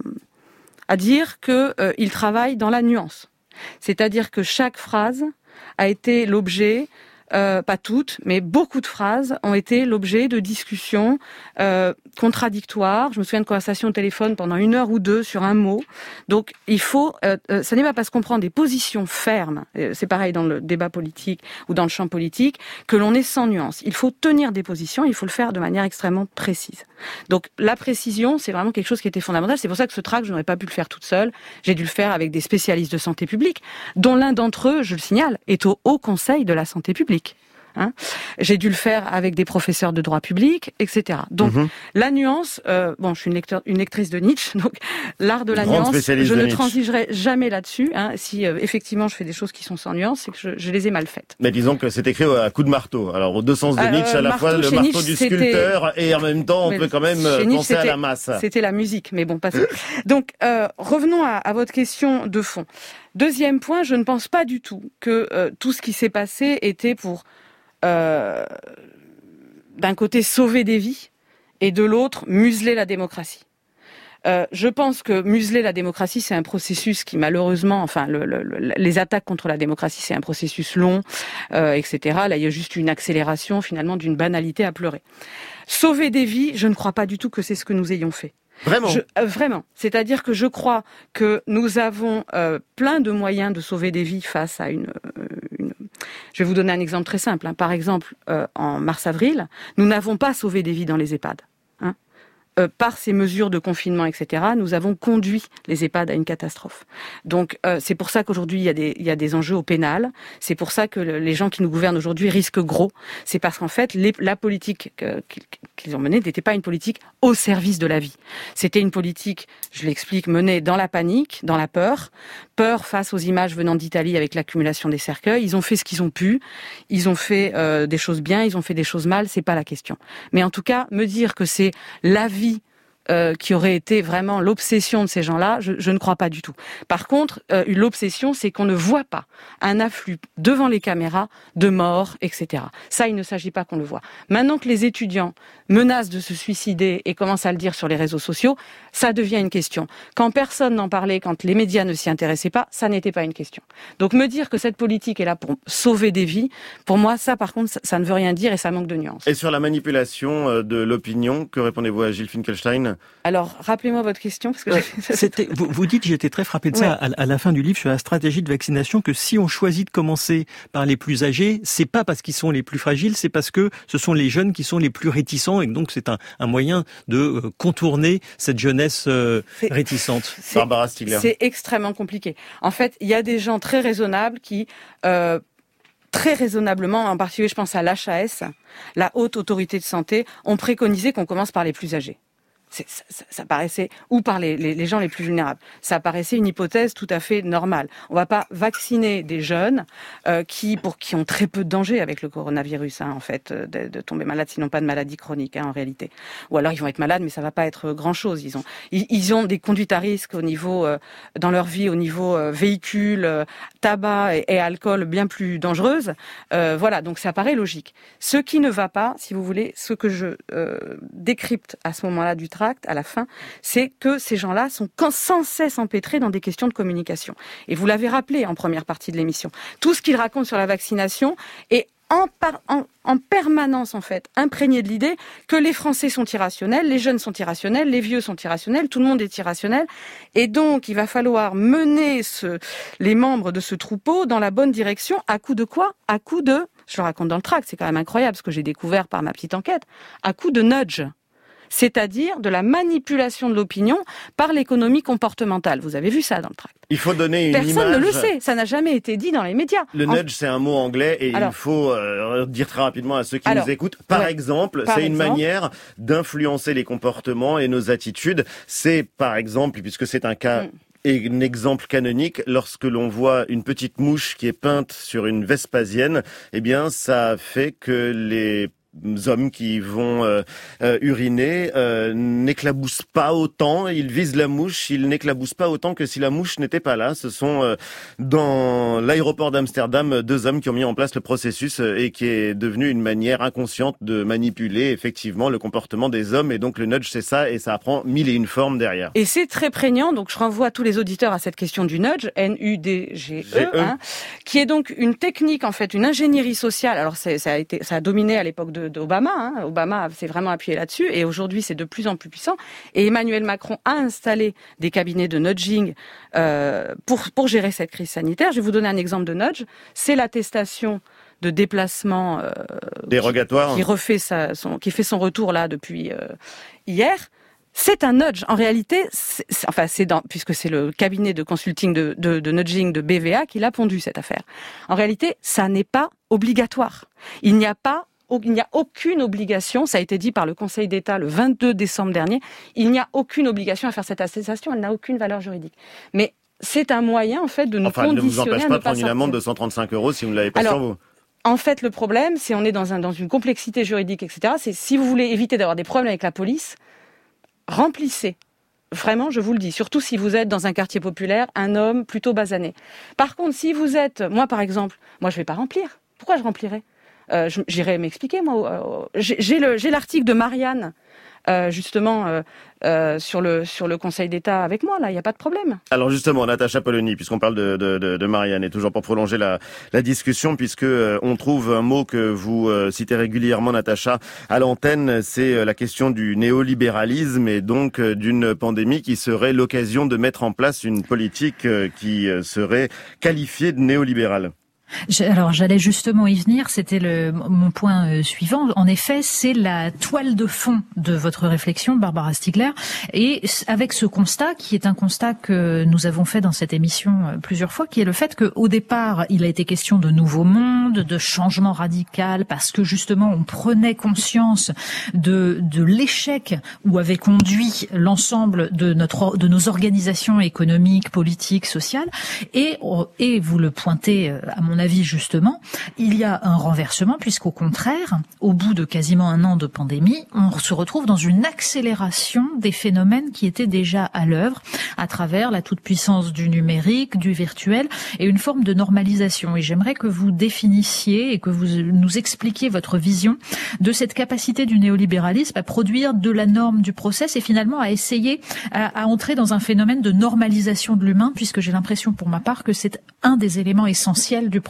à dire qu'il euh, travaille dans la nuance. C'est-à-dire que chaque phrase a été l'objet, euh, pas toutes, mais beaucoup de phrases ont été l'objet de discussions euh, contradictoires. Je me souviens de conversations au téléphone pendant une heure ou deux sur un mot. Donc, il faut... Euh, euh, ça n'est pas parce qu'on prend des positions fermes, euh, c'est pareil dans le débat politique ou dans le champ politique, que l'on est sans nuance. Il faut tenir des positions, il faut le faire de manière extrêmement précise. Donc, la précision, c'est vraiment quelque chose qui était fondamental. C'est pour ça que ce tract, je n'aurais pas pu le faire toute seule. J'ai dû le faire avec des spécialistes de santé publique, dont l'un d'entre eux, je le signale, est au Haut Conseil de la santé publique. Hein, j'ai dû le faire avec des professeurs de droit public, et cetera. Donc, mm-hmm. la nuance, euh, bon, je suis une, lecteur, une lectrice de Nietzsche, donc l'art de la Grande nuance, je ne Nietzsche. transigerai jamais là-dessus. Hein, si euh, effectivement je fais des choses qui sont sans nuance, c'est que je, je les ai mal faites. Mais disons que c'est écrit à coup de marteau. Alors, aux deux sens de Nietzsche, euh, à la marteau, fois le marteau Nietzsche, du sculpteur et en même temps, on mais peut quand même penser Nietzsche, à la masse. C'était la musique, mais bon, passons. Donc, euh, revenons à, à votre question de fond. Deuxième point, je ne pense pas du tout que euh, tout ce qui s'est passé était pour Euh, d'un côté sauver des vies et de l'autre museler la démocratie. Euh, je pense que museler la démocratie, c'est un processus qui malheureusement, enfin, le, le, le, les attaques contre la démocratie, c'est un processus long, euh, et cetera. Là, il y a juste une accélération finalement d'une banalité à pleurer. Sauver des vies, je ne crois pas du tout que c'est ce que nous ayons fait. Vraiment je, euh, Vraiment. C'est-à-dire que je crois que nous avons euh, plein de moyens de sauver des vies face à une... Euh, une... Je vais vous donner un exemple très simple. Hein. Par exemple, euh, en mars-avril, nous n'avons pas sauvé des vies dans les EHPAD. Hein. Euh, par ces mesures de confinement, et cetera, nous avons conduit les EHPAD à une catastrophe. Donc, euh, c'est pour ça qu'aujourd'hui, il y a des, il y a des enjeux au pénal. C'est pour ça que le, les gens qui nous gouvernent aujourd'hui risquent gros. C'est parce qu'en fait, les, la politique que, qu'ils ont menée n'était pas une politique au service de la vie. C'était une politique, je l'explique, menée dans la panique, dans la peur. Peur face aux images venant d'Italie avec l'accumulation des cercueils. Ils ont fait ce qu'ils ont pu. Ils ont fait euh, des choses bien, ils ont fait des choses mal. C'est pas la question. Mais en tout cas, me dire que c'est la vie Euh, qui aurait été vraiment l'obsession de ces gens-là, je, je ne crois pas du tout. Par contre, euh, l'obsession, c'est qu'on ne voit pas un afflux devant les caméras de morts, et cetera. Ça, il ne s'agit pas qu'on le voit. Maintenant que les étudiants menacent de se suicider et commencent à le dire sur les réseaux sociaux, ça devient une question. Quand personne n'en parlait, quand les médias ne s'y intéressaient pas, ça n'était pas une question. Donc me dire que cette politique est là pour sauver des vies, pour moi, ça par contre, ça, ça ne veut rien dire et ça manque de nuance. Et sur la manipulation de l'opinion, que répondez-vous à Gilles Finkelstein ? semaine. Alors, rappelez-moi votre question. Parce que ouais, c'était, vous, vous dites, j'étais très frappé de ça ouais. à, à la fin du livre sur la stratégie de vaccination, que si on choisit de commencer par les plus âgés, c'est pas parce qu'ils sont les plus fragiles, c'est parce que ce sont les jeunes qui sont les plus réticents et donc c'est un, un moyen de euh, contourner cette jeunesse euh, réticente. C'est, Barbara Stiegler. C'est extrêmement compliqué. En fait, il y a des gens très raisonnables qui... Euh, très raisonnablement, en particulier je pense à l'H A S, la Haute Autorité de Santé, ont préconisé qu'on commence par les plus âgés. C'est, ça, ça paraissait, ou par les, les, les gens les plus vulnérables. Ça paraissait une hypothèse tout à fait normale. On va pas vacciner des jeunes euh, qui, pour qui ont très peu de danger avec le coronavirus, hein, en fait, de, de tomber malade, sinon pas de maladie chronique, hein, en réalité. Ou alors ils vont être malades, mais ça va pas être grand chose. Ils ont, ils, ils ont des conduites à risque au niveau, euh, dans leur vie, au niveau euh, véhicule, euh, tabac et, et alcool bien plus dangereuses. Euh, voilà, donc ça paraît logique. Ce qui ne va pas, si vous voulez, ce que je euh, décrypte à ce moment-là du travail, à la fin, c'est que ces gens-là sont sans cesse empêtrés dans des questions de communication. Et vous l'avez rappelé en première partie de l'émission. Tout ce qu'ils racontent sur la vaccination est en, par, en, en permanence, en fait, imprégné de l'idée que les Français sont irrationnels, les jeunes sont irrationnels, les vieux sont irrationnels, tout le monde est irrationnel. Et donc, il va falloir mener ce, les membres de ce troupeau dans la bonne direction. À coup de quoi ? À coup de, je le raconte dans le tract, c'est quand même incroyable ce que j'ai découvert par ma petite enquête, à coup de nudge. C'est-à-dire de la manipulation de l'opinion par l'économie comportementale. Vous avez vu ça dans le tract. Il faut donner une Personne image. Personne ne le sait, ça n'a jamais été dit dans les médias. Le en... nudge, c'est un mot anglais et Alors, il faut euh, dire très rapidement à ceux qui Alors, nous écoutent. Par ouais, exemple, par c'est exemple, une manière d'influencer les comportements et nos attitudes. C'est par exemple, puisque c'est un cas... Mm. Et un exemple canonique, lorsque l'on voit une petite mouche qui est peinte sur une Vespasienne, eh bien, ça fait que les hommes qui vont euh, euh, uriner euh, n'éclaboussent pas autant, ils visent la mouche, ils n'éclaboussent pas autant que si la mouche n'était pas là. Ce sont euh, dans l'aéroport d'Amsterdam deux hommes qui ont mis en place le processus euh, et qui est devenu une manière inconsciente de manipuler effectivement le comportement des hommes. Et donc le nudge, c'est ça, et ça prend mille et une formes derrière. Et c'est très prégnant, donc je renvoie tous les auditeurs à cette question du nudge, N U D G E, hein, qui est donc une technique, en fait, une ingénierie sociale. Alors c'est, ça a été, ça a dominé à l'époque de d'Obama, hein. Obama s'est vraiment appuyé là-dessus et aujourd'hui c'est de plus en plus puissant et Emmanuel Macron a installé des cabinets de nudging euh, pour, pour gérer cette crise sanitaire. Je vais vous donner un exemple de nudge, c'est l'attestation de déplacement euh, dérogatoire qui, qui refait sa, son, qui fait son retour là depuis euh, hier. C'est un nudge. En réalité, c'est, c'est, enfin, c'est dans, puisque c'est le cabinet de consulting de, de, de nudging de B V A qui l'a pondu cette affaire. En réalité, ça n'est pas obligatoire. Il n'y a pas Il n'y a aucune obligation, ça a été dit par le Conseil d'État le vingt-deux décembre dernier, il n'y a aucune obligation à faire cette attestation, elle n'a aucune valeur juridique. Mais c'est un moyen, en fait, de nous enfin, conditionner à ne pas sortir. Enfin, ne vous empêche pas de prendre une sortir. amende de cent trente-cinq euros si vous ne l'avez pas Alors, sur vous. En fait, le problème, c'est on est dans, un, dans une complexité juridique, et cetera. C'est si vous voulez éviter d'avoir des problèmes avec la police, remplissez. Vraiment, je vous le dis, surtout si vous êtes dans un quartier populaire, un homme plutôt basané. Par contre, si vous êtes, moi par exemple, moi je vais pas remplir. Pourquoi je remplirais ? Euh, j'irai m'expliquer, moi. Euh, j'ai, j'ai, le, j'ai l'article de Marianne, euh, justement, euh, euh, sur, le, sur le Conseil d'État avec moi, là, il n'y a pas de problème. Alors justement, Natacha Polony, puisqu'on parle de, de, de, de Marianne, et toujours pour prolonger la, la discussion, puisque euh, on trouve un mot que vous euh, citez régulièrement, Natacha, à l'antenne, c'est euh, la question du néolibéralisme et donc euh, d'une pandémie qui serait l'occasion de mettre en place une politique euh, qui euh, serait qualifiée de néolibérale. Alors j'allais justement y venir, c'était le mon point euh, suivant. En effet, c'est la toile de fond de votre réflexion, Barbara Stiegler, et avec ce constat qui est un constat que nous avons fait dans cette émission euh, plusieurs fois, qui est le fait que au départ, il a été question de nouveau monde, de changement radical, parce que justement on prenait conscience de de l'échec où avait conduit l'ensemble de notre de nos organisations économiques, politiques, sociales, et et vous le pointez à mon avis justement, il y a un renversement puisqu'au contraire, au bout de quasiment un an de pandémie, on se retrouve dans une accélération des phénomènes qui étaient déjà à l'œuvre à travers la toute-puissance du numérique, du virtuel et une forme de normalisation. Et j'aimerais que vous définissiez et que vous nous expliquiez votre vision de cette capacité du néolibéralisme à produire de la norme du process et finalement à essayer à, à entrer dans un phénomène de normalisation de l'humain, puisque j'ai l'impression pour ma part que c'est un des éléments essentiels du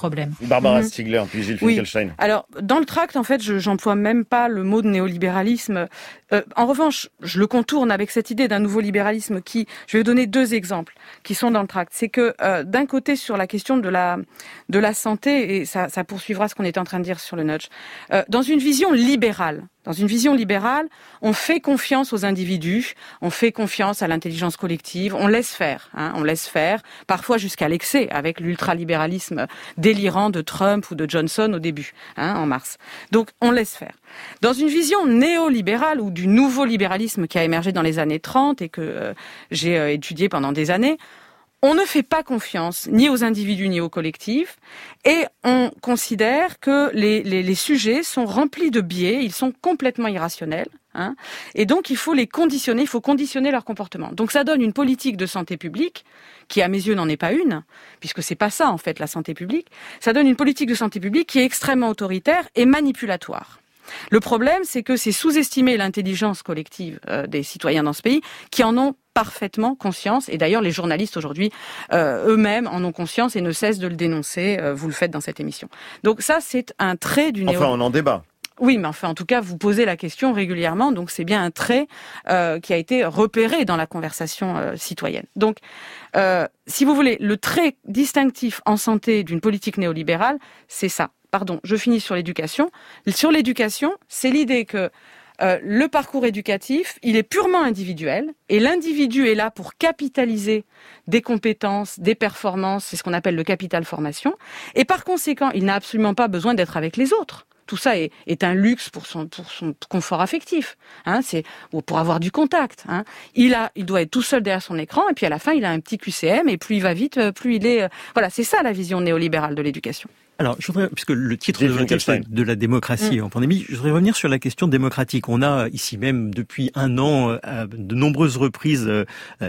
problème. Barbara Mmh. Stiegler, puis Gilles Oui. Finkelstein. Alors, dans le tract, en fait, je j'emploie même pas le mot de néolibéralisme. Euh, en revanche, je le contourne avec cette idée d'un nouveau libéralisme qui, je vais vous donner deux exemples qui sont dans le tract. C'est que euh, d'un côté, sur la question de la de la santé, et ça, ça poursuivra ce qu'on était en train de dire sur le nudge, euh, dans une vision libérale, dans une vision libérale, on fait confiance aux individus, on fait confiance à l'intelligence collective, on laisse faire, hein, on laisse faire, parfois jusqu'à l'excès, avec l'ultralibéralisme délirant de Trump ou de Johnson au début, hein, en mars. Donc, on laisse faire. Dans une vision néolibérale ou du nouveau libéralisme qui a émergé dans les années trente et que euh, j'ai euh, étudié pendant des années, on ne fait pas confiance ni aux individus ni aux collectifs et on considère que les, les, les sujets sont remplis de biais, ils sont complètement irrationnels, hein, et donc il faut les conditionner, il faut conditionner leur comportement. Donc ça donne une politique de santé publique qui, à mes yeux, n'en est pas une, puisque c'est pas ça en fait la santé publique. Ça donne une politique de santé publique qui est extrêmement autoritaire et manipulatoire. Le problème, c'est que c'est sous-estimer l'intelligence collective euh, des citoyens dans ce pays qui en ont parfaitement conscience. Et d'ailleurs, les journalistes aujourd'hui, euh, eux-mêmes en ont conscience et ne cessent de le dénoncer. Euh, vous le faites dans cette émission. Donc ça, c'est un trait du néo... Enfin, on en débat. Oui, mais enfin, en tout cas, vous posez la question régulièrement, donc c'est bien un trait euh, qui a été repéré dans la conversation euh, citoyenne. Donc, euh, si vous voulez, le trait distinctif en santé d'une politique néolibérale, c'est ça. Pardon, je finis sur l'éducation. Sur l'éducation, c'est l'idée que euh, le parcours éducatif, il est purement individuel, et l'individu est là pour capitaliser des compétences, des performances, c'est ce qu'on appelle le capital formation, et par conséquent, il n'a absolument pas besoin d'être avec les autres. Tout ça est, est un luxe pour son, pour son confort affectif, hein, c'est ou pour avoir du contact. Hein. Il a, il doit être tout seul derrière son écran, et puis à la fin, il a un petit Q C M, et plus il va vite, plus il est. Euh, voilà, c'est ça la vision néolibérale de l'éducation. Alors, je voudrais, puisque le titre de votre question de la démocratie mmh. en pandémie, je voudrais revenir sur la question démocratique. On a ici même depuis un an, à de nombreuses reprises, euh,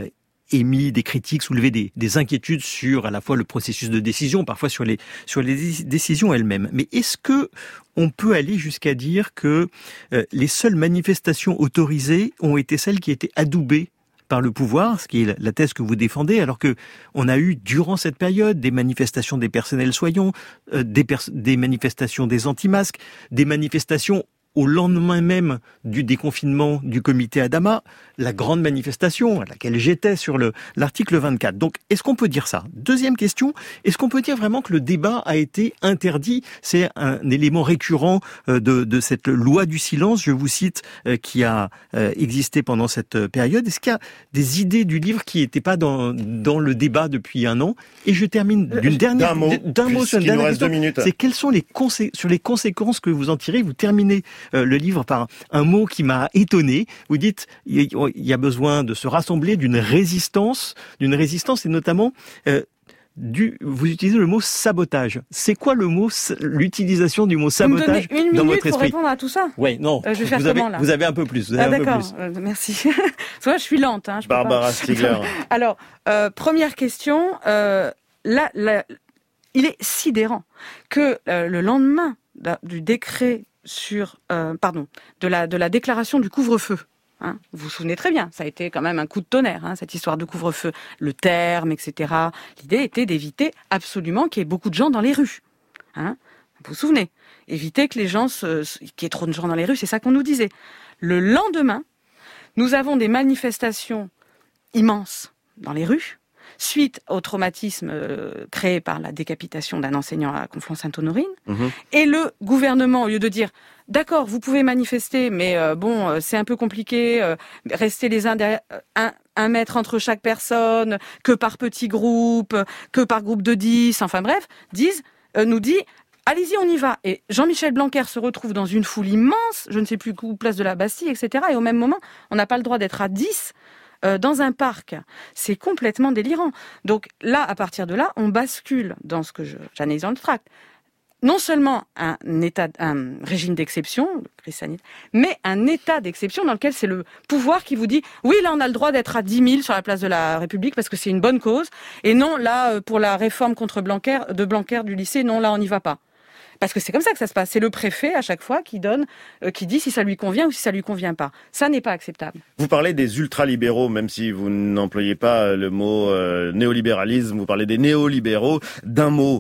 émis des critiques, soulevé des, des inquiétudes sur à la fois le processus de décision, parfois sur les sur les décisions elles-mêmes. Mais est-ce que on peut aller jusqu'à dire que euh, les seules manifestations autorisées ont été celles qui étaient adoubées par le pouvoir, ce qui est la thèse que vous défendez, alors que on a eu durant cette période des manifestations des personnels soignants, euh, des, pers- des manifestations des anti-masques, des manifestations au lendemain même du déconfinement du comité Adama, la grande manifestation à laquelle j'étais sur le, l'article vingt-quatre. Donc, est-ce qu'on peut dire ça ? Deuxième question, est-ce qu'on peut dire vraiment que le débat a été interdit ? C'est un élément récurrent de, de cette loi du silence, je vous cite, qui a existé pendant cette période. Est-ce qu'il y a des idées du livre qui n'étaient pas dans, dans le débat depuis un an ? Et je termine d'une dernière... D'un mot, d'un mot sur une dernière question. Deux minutes. C'est quelles sont les consé- sur les conséquences que vous en tirez ? Vous terminez Euh, le livre par un mot qui m'a étonné. Vous dites il y a besoin de se rassembler, d'une résistance, d'une résistance et notamment euh, du. Vous utilisez le mot sabotage. C'est quoi le mot, l'utilisation du mot sabotage vous me donnez une dans minute votre esprit pour répondre à tout ça. Oui, non. Euh, je vais faire vous comment avez, là vous avez un peu plus. Vous avez ah, un d'accord. peu plus. Euh, merci. Soit je suis lente. Hein, je Barbara peux pas... Stiegler. Alors, euh, première question. Euh, là, là, il est sidérant que euh, le lendemain du décret sur, euh, pardon, de la de la déclaration du couvre-feu. Hein, vous vous souvenez très bien, ça a été quand même un coup de tonnerre, hein, cette histoire de couvre-feu, le terme, et cetera. L'idée était d'éviter absolument qu'il y ait beaucoup de gens dans les rues. Hein, vous vous souvenez, éviter que les gens, se, qu'il y ait trop de gens dans les rues, c'est ça qu'on nous disait. Le lendemain, nous avons des manifestations immenses dans les rues, suite au traumatisme euh, créé par la décapitation d'un enseignant à Conflans-Sainte-Honorine. Mmh. Et le gouvernement, au lieu de dire « D'accord, vous pouvez manifester, mais euh, bon, euh, c'est un peu compliqué, euh, restez les uns derrière, un, un mètre entre chaque personne, que par petits groupes, que par groupe de dix, enfin bref, disent, euh, nous dit « Allez-y, on y va ». Et Jean-Michel Blanquer se retrouve dans une foule immense, je ne sais plus où, place de la Bastille, et cetera. Et au même moment, on n'a pas le droit d'être à dix Euh, dans un parc. C'est complètement délirant. Donc là, à partir de là, on bascule dans ce que je, j'analyse dans le tract. Non seulement un état, un régime d'exception, crise sanitaire, mais un état d'exception dans lequel c'est le pouvoir qui vous dit oui, là on a le droit d'être à dix mille sur la place de la République parce que c'est une bonne cause, et non là pour la réforme contre Blanquer, de Blanquer du lycée, non là on n'y va pas. Parce que c'est comme ça que ça se passe. C'est le préfet, à chaque fois, qui donne, euh, qui dit si ça lui convient ou si ça lui convient pas. Ça n'est pas acceptable. Vous parlez des ultralibéraux, même si vous n'employez pas le mot euh, néolibéralisme, vous parlez des néolibéraux. D'un mot,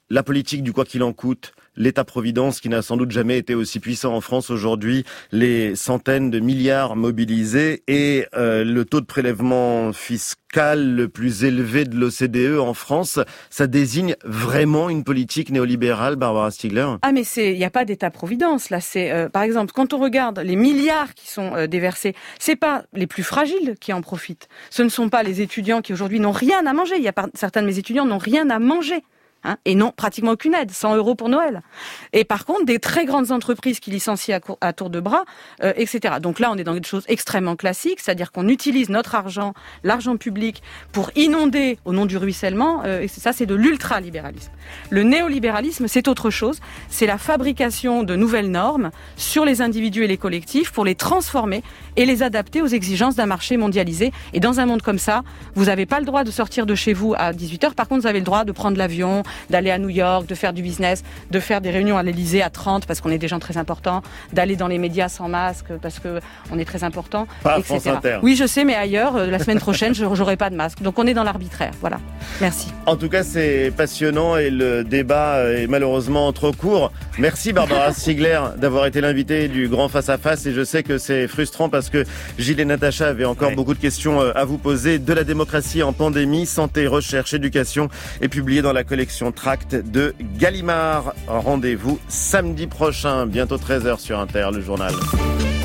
la politique du quoi qu'il en coûte, l'État-providence qui n'a sans doute jamais été aussi puissant en France aujourd'hui, les centaines de milliards mobilisés et euh, le taux de prélèvement fiscal le plus élevé de l'O C D E en France, ça désigne vraiment une politique néolibérale, Barbara Stiegler ? Ah mais c'est, il n'y a pas d'État-providence là. C'est euh, par exemple quand on regarde les milliards qui sont euh, déversés, c'est pas les plus fragiles qui en profitent. Ce ne sont pas les étudiants qui aujourd'hui n'ont rien à manger. Il y a par... certains de mes étudiants n'ont rien à manger. Hein, et non, pratiquement aucune aide, cent euros pour Noël. Et par contre, des très grandes entreprises qui licencient à, cour- à tour de bras, euh, et cetera. Donc là, on est dans quelque chose extrêmement classique, c'est-à-dire qu'on utilise notre argent, l'argent public, pour inonder au nom du ruissellement, euh, et ça, c'est de l'ultralibéralisme. Le néolibéralisme, c'est autre chose, c'est la fabrication de nouvelles normes sur les individus et les collectifs pour les transformer et les adapter aux exigences d'un marché mondialisé. Et dans un monde comme ça, vous n'avez pas le droit de sortir de chez vous à dix-huit heures, par contre, vous avez le droit de prendre l'avion, d'aller à New York, de faire du business, de faire des réunions à l'Élysée à trente parce qu'on est des gens très importants, d'aller dans les médias sans masque parce que on est très important, pas et cetera. France Inter. Oui, je sais, mais ailleurs, euh, la semaine prochaine, je j'aurai pas de masque. Donc on est dans l'arbitraire. Voilà. Merci. En tout cas, c'est passionnant et le débat est malheureusement trop court. Merci Barbara Stiegler d'avoir été l'invitée du Grand Face à Face et je sais que c'est frustrant parce que Gilles et Natacha avaient encore ouais. beaucoup de questions à vous poser. De la démocratie en pandémie, santé, recherche, éducation est publié dans la collection Tract de Gallimard. Rendez-vous samedi prochain, bientôt treize heures sur Inter, le journal.